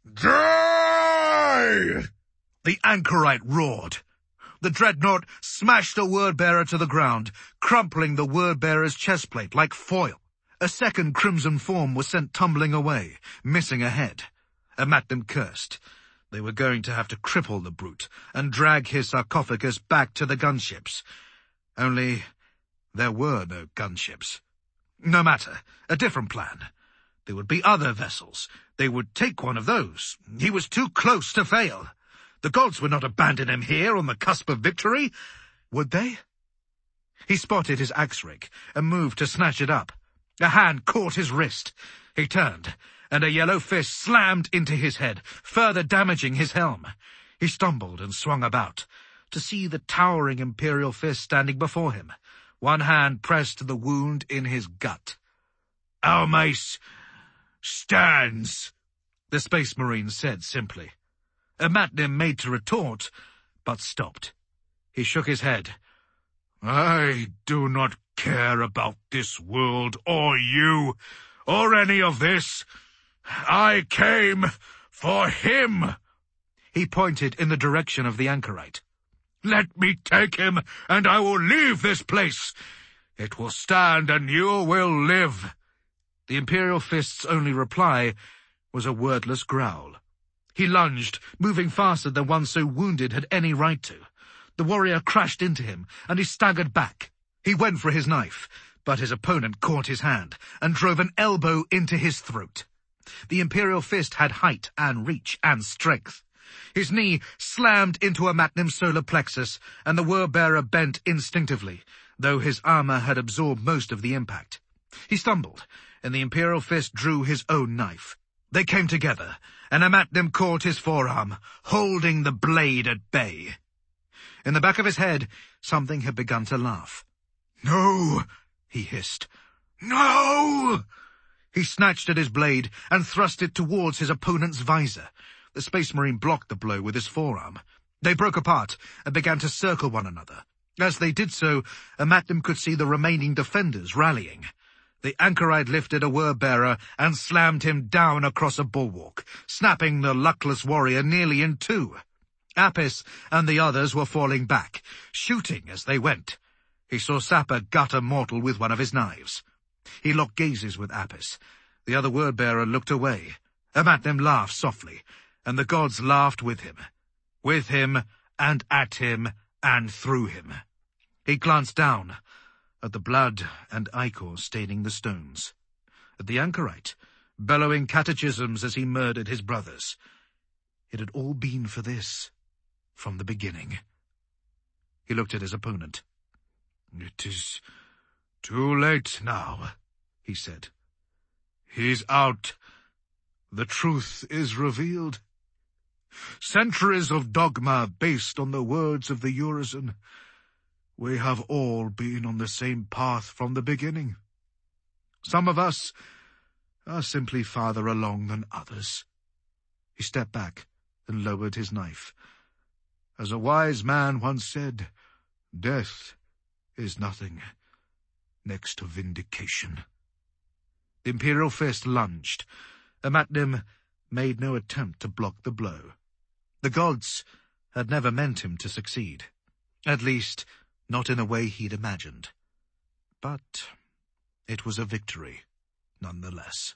die!" The anchorite roared. The dreadnought smashed a word-bearer to the ground, crumpling the word-bearer's chestplate like foil. A second crimson form was sent tumbling away, missing a head. Amatnim cursed. They were going to have to cripple the brute and drag his sarcophagus back to the gunships. Only there were no gunships. No matter, a different plan. There would be other vessels. They would take one of those. He was too close to fail. The gods would not abandon him here on the cusp of victory. Would they? He spotted his axe rake and moved to snatch it up. A hand caught his wrist. He turned, and a yellow fist slammed into his head, further damaging his helm. He stumbled and swung about, to see the towering Imperial fist standing before him, one hand pressed to the wound in his gut. "Almace stands," the Space Marine said simply. Amatnim made to retort, but stopped. He shook his head. "I do not care about this world, or you, or any of this. I came for him." He pointed in the direction of the anchorite. "Let me take him, and I will leave this place. It will stand, and you will live." The Imperial fist's only reply was a wordless growl. He lunged, moving faster than one so wounded had any right to. The warrior crashed into him, and he staggered back. He went for his knife, but his opponent caught his hand and drove an elbow into his throat. The Imperial fist had height and reach and strength. His knee slammed into Amatnim's solar plexus, and the Word-Bearer bent instinctively, though his armor had absorbed most of the impact. He stumbled, and the Imperial fist drew his own knife. They came together, and Amatnim caught his forearm, holding the blade at bay. In the back of his head, something had begun to laugh. "No!" he hissed. "No!" He snatched at his blade and thrust it towards his opponent's visor. The Space Marine blocked the blow with his forearm. They broke apart and began to circle one another. As they did so, Amatnim could see the remaining defenders rallying. The anchorite lifted a Word-Bearer and slammed him down across a bulwark, snapping the luckless warrior nearly in two. Apis and the others were falling back, shooting as they went. He saw Sapper gut a mortal with one of his knives. He locked gazes with Apis. The other Word-Bearer looked away. Amatnim laughed softly, and the gods laughed with him. With him, and at him, and through him. He glanced down at the blood and ichor staining the stones, at the anchorite, bellowing catechisms as he murdered his brothers. It had all been for this, from the beginning. He looked at his opponent. "It is too late now," he said. "He's out. The truth is revealed. Centuries of dogma based on the words of the Urizen. We have all been on the same path from the beginning. Some of us are simply farther along than others." He stepped back and lowered his knife. "As a wise man once said, death is nothing next to vindication." The Imperial fist lunged. Amatnim made no attempt to block the blow. The gods had never meant him to succeed. At least, not in the way he'd imagined. But it was a victory, nonetheless.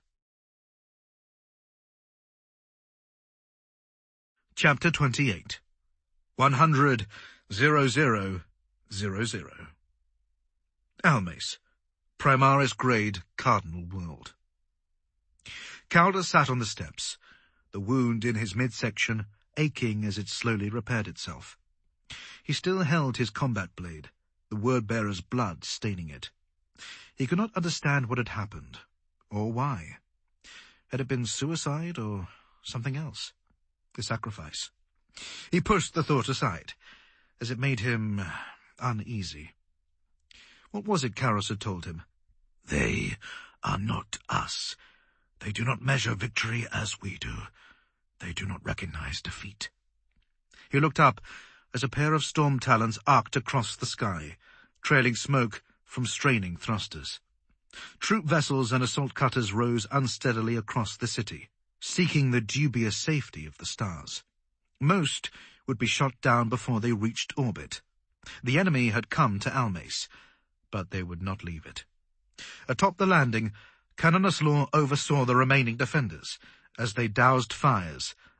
Chapter twenty-eight. One hundred zero zero zero zero. Almace, Primaris Grade Cardinal World. Calder sat on the steps, the wound in his midsection aching as it slowly repaired itself. He still held his combat blade, the Word-Bearer's blood staining it. He could not understand what had happened, or why. Had it been suicide or something else? The sacrifice. He pushed the thought aside, as it made him uneasy. What was it Karos had told him? They are not us. They do not measure victory as we do. They do not recognize defeat. He looked up as a pair of storm talons arced across the sky, trailing smoke from straining thrusters. Troop vessels and assault cutters rose unsteadily across the city, seeking the dubious safety of the stars. Most would be shot down before they reached orbit. The enemy had come to Almace, but they would not leave it. Atop the landing, Canon Aslor oversaw the remaining defenders as they doused fires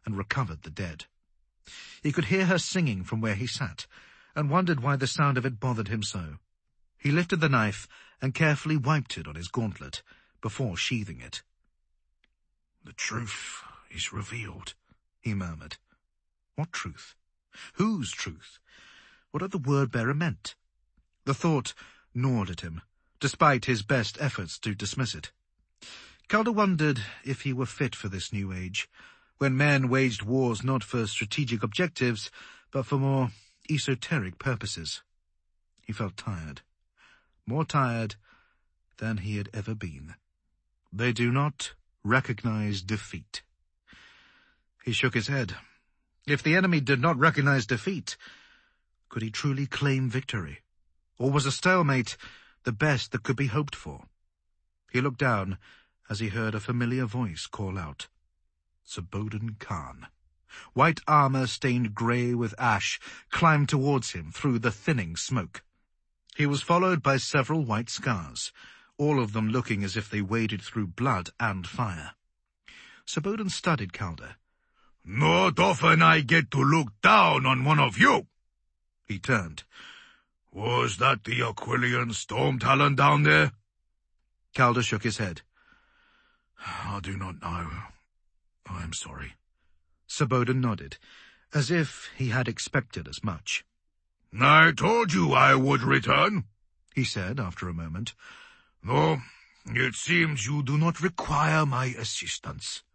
and recovered the dead. He could hear her singing from where he sat, and wondered why the sound of it bothered him so. He lifted the knife and carefully wiped it on his gauntlet before sheathing it. "The truth is revealed," he murmured. What truth? Whose truth? What had the word-bearer meant? The thought gnawed at him, despite his best efforts to dismiss it. Calder wondered if he were fit for this new age, when men waged wars not for strategic objectives, but for more esoteric purposes. He felt tired, more tired than he had ever been. They do not recognize defeat. He shook his head. If the enemy did not recognize defeat, could he truly claim victory? Or was a stalemate the best that could be hoped for? He looked down as he heard a familiar voice call out, Sabodin Khan. White armor stained grey with ash climbed towards him through the thinning smoke. He was followed by several white scars, all of them looking as if they waded through blood and fire. Sabodin studied Calder. "Not often I get to look down on one of you." He turned. "Was that the Aquilian Storm Talon down there?" Calder shook his head. "I do not know. I am sorry." Sabodin nodded, as if he had expected as much. "I told you I would return," he said after a moment. "Though it seems you do not require my assistance."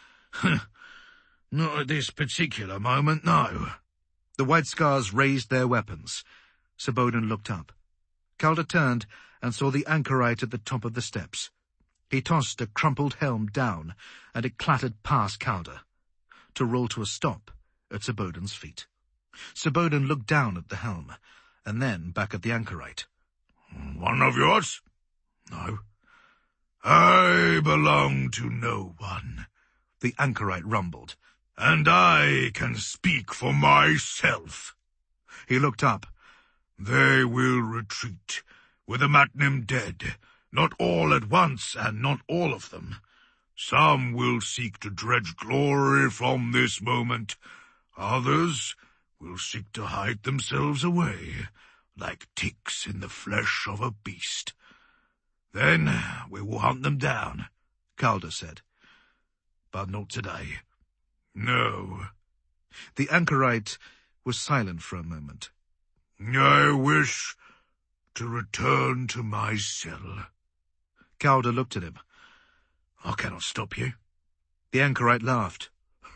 "Not at this particular moment, no." The white scars raised their weapons. Sabodin looked up. Calder turned and saw the anchorite at the top of the steps. He tossed a crumpled helm down, and it clattered past Calder, to roll to a stop at Sabodin's feet. Sabodin looked down at the helm, and then back at the anchorite. "One of yours?" "No." "I belong to no one," the anchorite rumbled. "And I can speak for myself." He looked up. "They will retreat, with the Matnim dead, not all at once and not all of them. Some will seek to dredge glory from this moment. Others will seek to hide themselves away, like ticks in the flesh of a beast. Then we will hunt them down," Calder said. "But not today. No." The anchorite was silent for a moment. "I wish to return to my cell." Calder looked at him. "I cannot stop you." The anchorite laughed.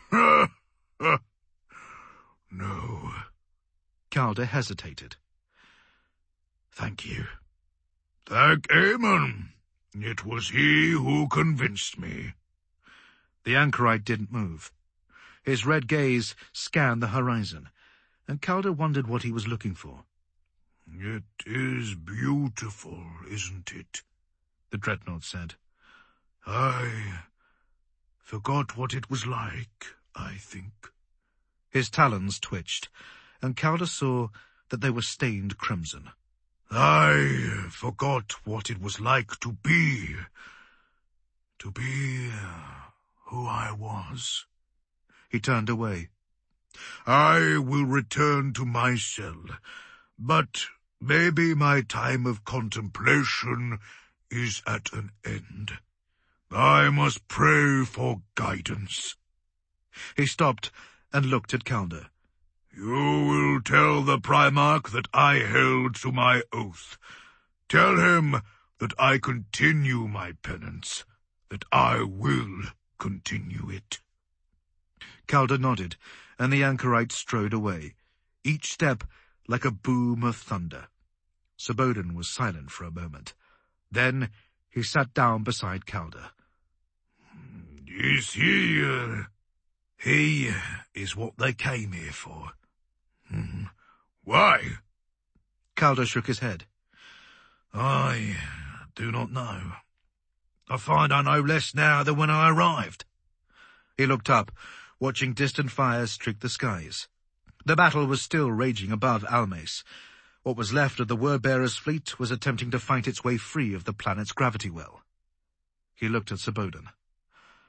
"No." Calder hesitated. "Thank you." "Thank Aemon. It was he who convinced me." The anchorite didn't move. His red gaze scanned the horizon, and Calder wondered what he was looking for. "It is beautiful, isn't it?" the dreadnought said. "I forgot what it was like, I think." His talons twitched, and Calder saw that they were stained crimson. "I forgot what it was like to be, to be who I was." He turned away. "I will return to my cell, but maybe my time of contemplation is at an end. I must pray for guidance." He stopped and looked at Calder. "You will tell the Primarch that I held to my oath. Tell him that I continue my penance, that I will continue it." Calder nodded, and the anchorite strode away, each step like a boom of thunder. Sabodin was silent for a moment. Then he sat down beside Calder. "Is he, uh, he is what they came here for." Hmm. "Why?" Calder shook his head. "I do not know. I find I know less now than when I arrived." He looked up, watching distant fires streak the skies. The battle was still raging above Almace. What was left of the Word-Bearer's fleet was attempting to fight its way free of the planet's gravity well. He looked at Sabodin.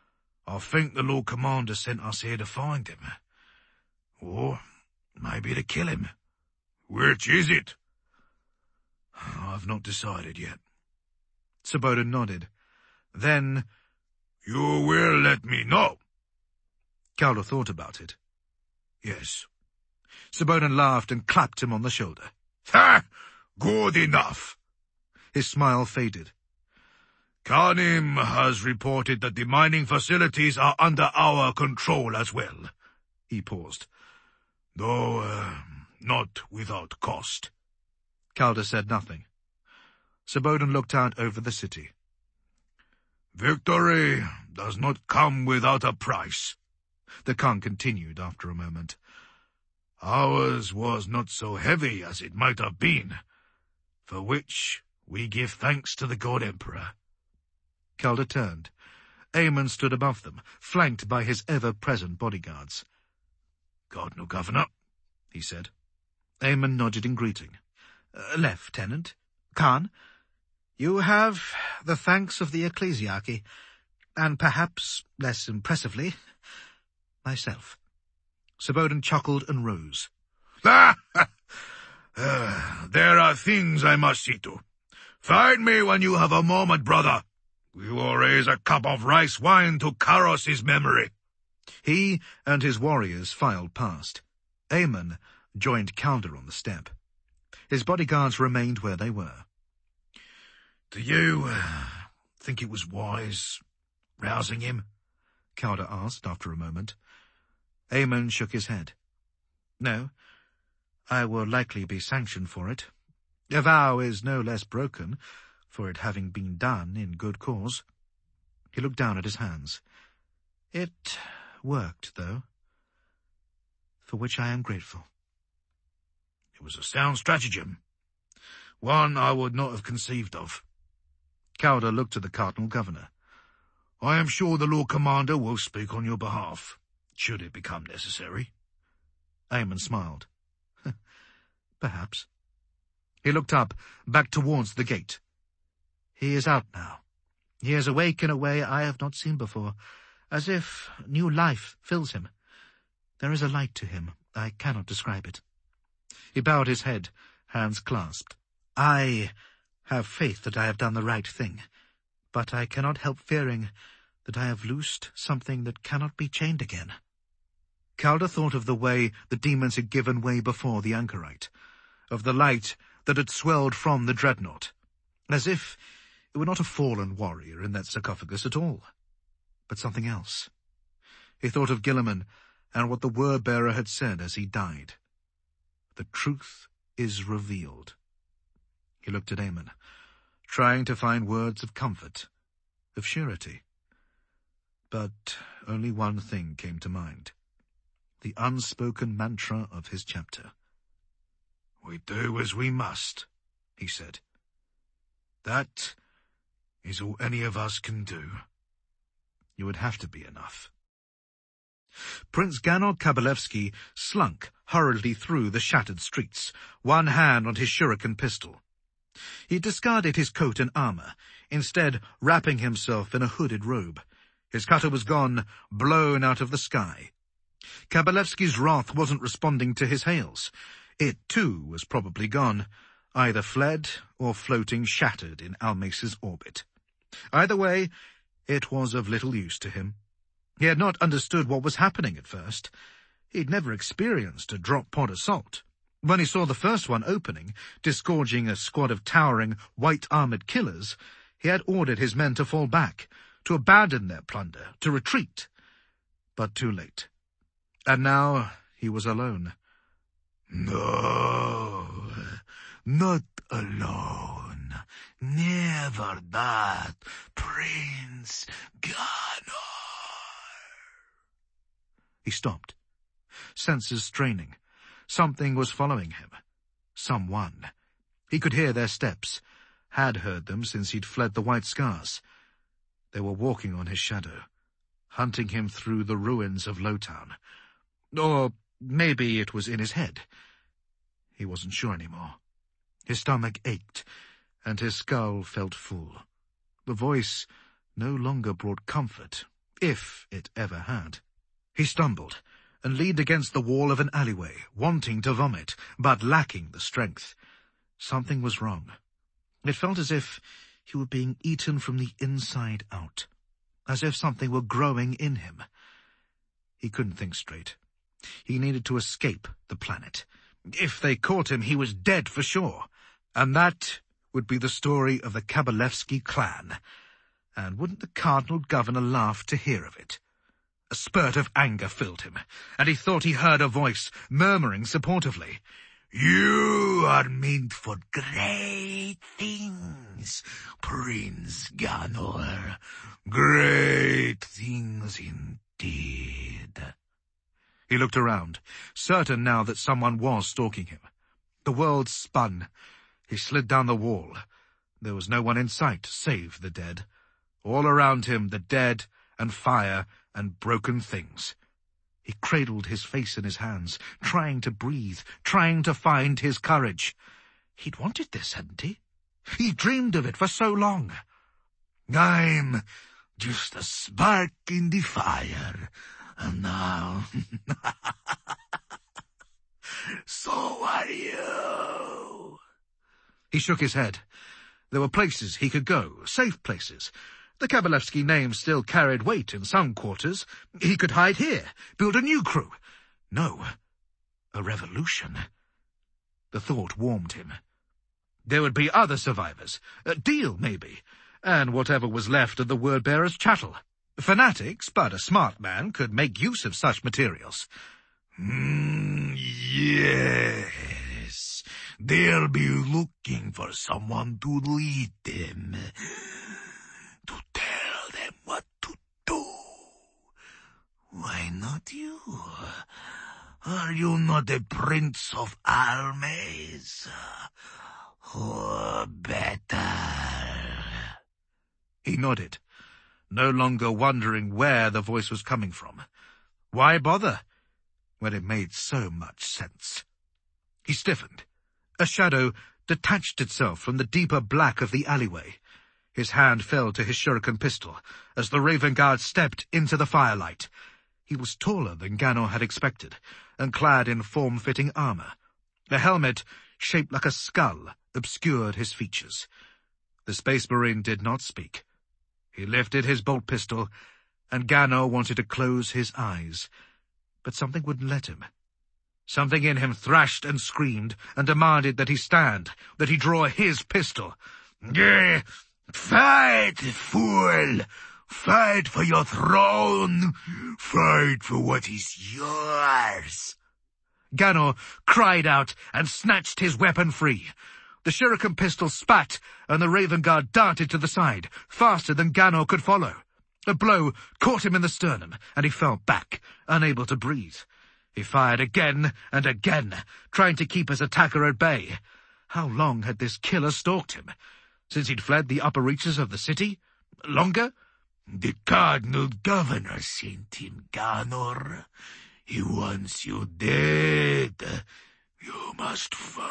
I think the Lord Commander sent us here to find him. Or maybe to kill him. Which is it? I've not decided yet. Sabota nodded. Then, You will let me know. Calder thought about it. Yes. Sabota laughed and clapped him on the shoulder. Ha! Good enough. His smile faded. Kanim has reported that the mining facilities are under our control as well. He paused. Though, uh, not without cost. Calder said nothing. Sabota looked out over the city. Victory does not come without a price. The Khan continued after a moment. Ours was not so heavy as it might have been, for which we give thanks to the God Emperor. Calder turned. Aemon stood above them, flanked by his ever-present bodyguards. Cardinal Governor, he said. Aemon nodded in greeting. Uh, Lieutenant, Khan, you have the thanks of the ecclesiarchy, and perhaps, less impressively, myself. Sabota chuckled and rose. Ah! uh, there are things I must see to. Find me when you have a moment, brother. We will raise a cup of rice wine to Karos's memory. He and his warriors filed past. Aemon joined Calder on the step. His bodyguards remained where they were. Do you uh, think it was wise rousing him? Calder asked after a moment. Aemon shook his head. No, I will likely be sanctioned for it. A vow is no less broken for it having been done in good cause. He looked down at his hands. It worked, though, for which I am grateful. It was a sound stratagem, one I would not have conceived of. Calder looked at the Cardinal Governor. I am sure the Lord Commander will speak on your behalf, should it become necessary. Aemon smiled. Perhaps. He looked up, back towards the gate. He is out now. He is awake in a way I have not seen before, as if new life fills him. There is a light to him. I cannot describe it. He bowed his head, hands clasped. I have faith that I have done the right thing, but I cannot help fearing that I have loosed something that cannot be chained again. Calder thought of the way the demons had given way before the anchorite, of the light that had swelled from the dreadnought, as if it were not a fallen warrior in that sarcophagus at all, but something else. He thought of Guilliman and what the word-bearer had said as he died. The truth is revealed. He looked at Aemon, trying to find words of comfort, of surety. But only one thing came to mind. The unspoken mantra of his chapter. We do as we must, he said. That is all any of us can do. You would have to be enough. Prince Ganor Kabalevsky slunk hurriedly through the shattered streets, one hand on his shuriken pistol. He discarded his coat and armor, instead wrapping himself in a hooded robe. His cutter was gone, blown out of the sky. Kabalevsky's wrath wasn't responding to his hails. It, too, was probably gone, either fled or floating shattered in Almace's orbit. Either way, it was of little use to him. He had not understood what was happening at first. He'd never experienced a drop-pod assault. When he saw the first one opening, disgorging a squad of towering, white-armored killers, he had ordered his men to fall back, to abandon their plunder, to retreat. But too late. And now he was alone. No, not alone. Never that, Prince Ganor. He stopped, senses straining. Something was following him. Someone. He could hear their steps, had heard them since he'd fled the White Scars. They were walking on his shadow, hunting him through the ruins of Lowtown. Or maybe it was in his head. He wasn't sure anymore. His stomach ached, and his skull felt full. The voice no longer brought comfort, if it ever had. He stumbled and leaned against the wall of an alleyway, wanting to vomit, but lacking the strength. Something was wrong. It felt as if he were being eaten from the inside out, as if something were growing in him. He couldn't think straight. He needed to escape the planet. If they caught him, he was dead for sure. And that would be the story of the Kabalevsky clan. And wouldn't the Cardinal Governor laugh to hear of it? A spurt of anger filled him, and he thought he heard a voice murmuring supportively. You are meant for great things, Prince Ganor. Great things indeed. He looked around, certain now that someone was stalking him. The world spun. He slid down the wall. There was no one in sight save the dead. All around him, the dead and fire and broken things. He cradled his face in his hands, trying to breathe, trying to find his courage. He'd wanted this, hadn't he? He dreamed of it for so long. I'm just a spark in the fire, and now... so are you. He shook his head. There were places he could go, safe places. The Kabalevsky name still carried weight in some quarters. He could hide here, build a new crew. No, a revolution. The thought warmed him. There would be other survivors, a deal maybe, and whatever was left of the word-bearer's chattel. Fanatics, but a smart man could make use of such materials. Mm, yes, they'll be looking for someone to lead them. To tell them what to do. Why not you? Are you not a prince of armies? Or better? He nodded, no longer wondering where the voice was coming from. Why bother, when it made so much sense? He stiffened. A shadow detached itself from the deeper black of the alleyway. His hand fell to his shuriken pistol as the Raven Guard stepped into the firelight. He was taller than Ganor had expected, and clad in form-fitting armor. A helmet shaped like a skull obscured his features. The Space Marine did not speak. He lifted his bolt pistol, and Ganor wanted to close his eyes, but something wouldn't let him. Something in him thrashed and screamed and demanded that he stand, that he draw his pistol. Yeah. Fight, fool! Fight for your throne! Fight for what is yours! Ganor cried out and snatched his weapon free. The shuriken pistol spat, and the Raven Guard darted to the side, faster than Ganor could follow. A blow caught him in the sternum, and he fell back, unable to breathe. He fired again and again, trying to keep his attacker at bay. How long had this killer stalked him? Since he'd fled the upper reaches of the city? Longer? The Cardinal Governor sent him, Ganor. He wants you dead. You must fight.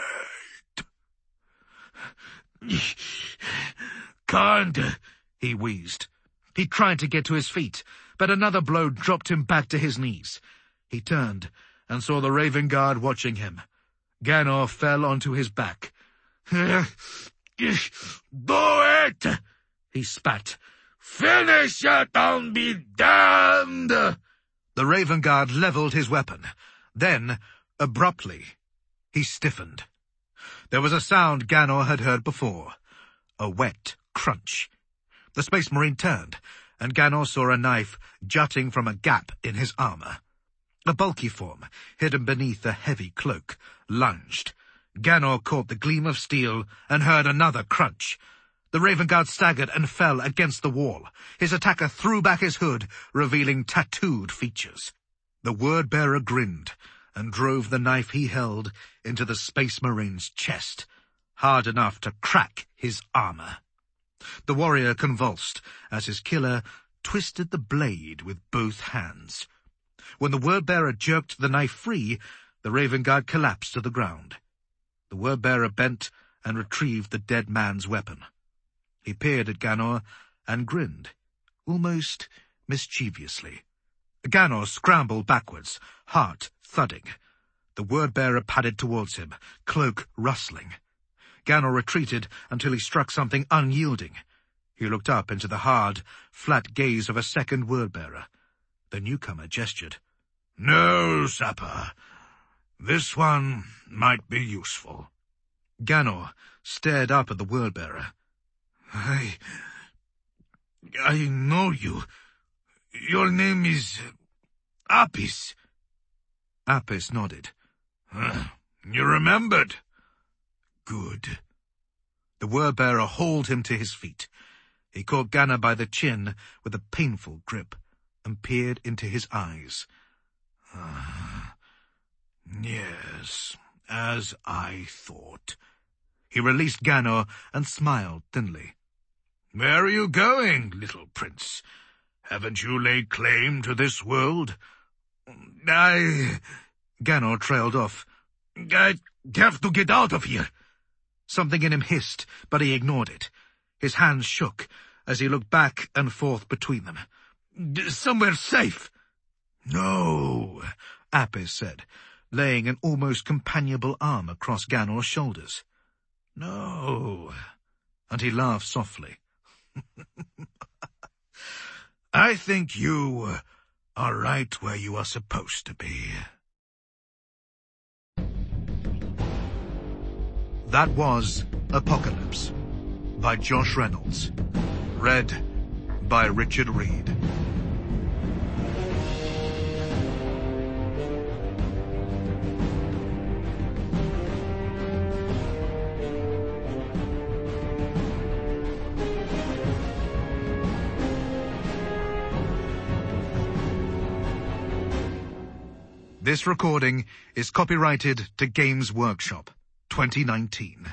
Can't, he wheezed. He tried to get to his feet, but another blow dropped him back to his knees. He turned and saw the Raven Guard watching him. Ganor fell onto his back. Do it! He spat. Finish it and be damned! The Raven Guard leveled his weapon. Then, abruptly, he stiffened. There was a sound Ganor had heard before. A wet crunch. The Space Marine turned, and Ganor saw a knife jutting from a gap in his armor. A bulky form, hidden beneath a heavy cloak, lunged. Ganor caught the gleam of steel and heard another crunch. The Raven Guard staggered and fell against the wall. His attacker threw back his hood, revealing tattooed features. The word-bearer grinned and drove the knife he held into the Space Marine's chest, hard enough to crack his armor. The warrior convulsed as his killer twisted the blade with both hands. When the word-bearer jerked the knife free, the Raven Guard collapsed to the ground. The word-bearer bent and retrieved the dead man's weapon. He peered at Ganor and grinned, almost mischievously. Ganor scrambled backwards, heart thudding. The word-bearer padded towards him, cloak rustling. Ganor retreated until he struck something unyielding. He looked up into the hard, flat gaze of a second word-bearer. The newcomer gestured. "No, Sapper. This one might be useful." Ganor stared up at the word-bearer. I... I know you. Your name is... Apis. Apis nodded. Uh, you remembered? Good. The word-bearer hauled him to his feet. He caught Ganor by the chin with a painful grip and peered into his eyes. Uh, yes, as I thought. He released Ganor and smiled thinly. "Where are you going, little prince? Haven't you laid claim to this world?" I... Ganor trailed off. "I have to get out of here." Something in him hissed, but he ignored it. His hands shook as he looked back and forth between them. "Somewhere safe." "No," Apis said, laying an almost companionable arm across Ganor's shoulders. "No." And he laughed softly. "I think you are right where you are supposed to be." That was Apocalypse by Josh Reynolds. Read by Richard Reed. This recording is copyrighted to Games Workshop, twenty nineteen.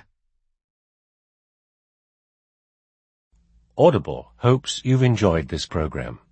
Audible hopes you've enjoyed this program.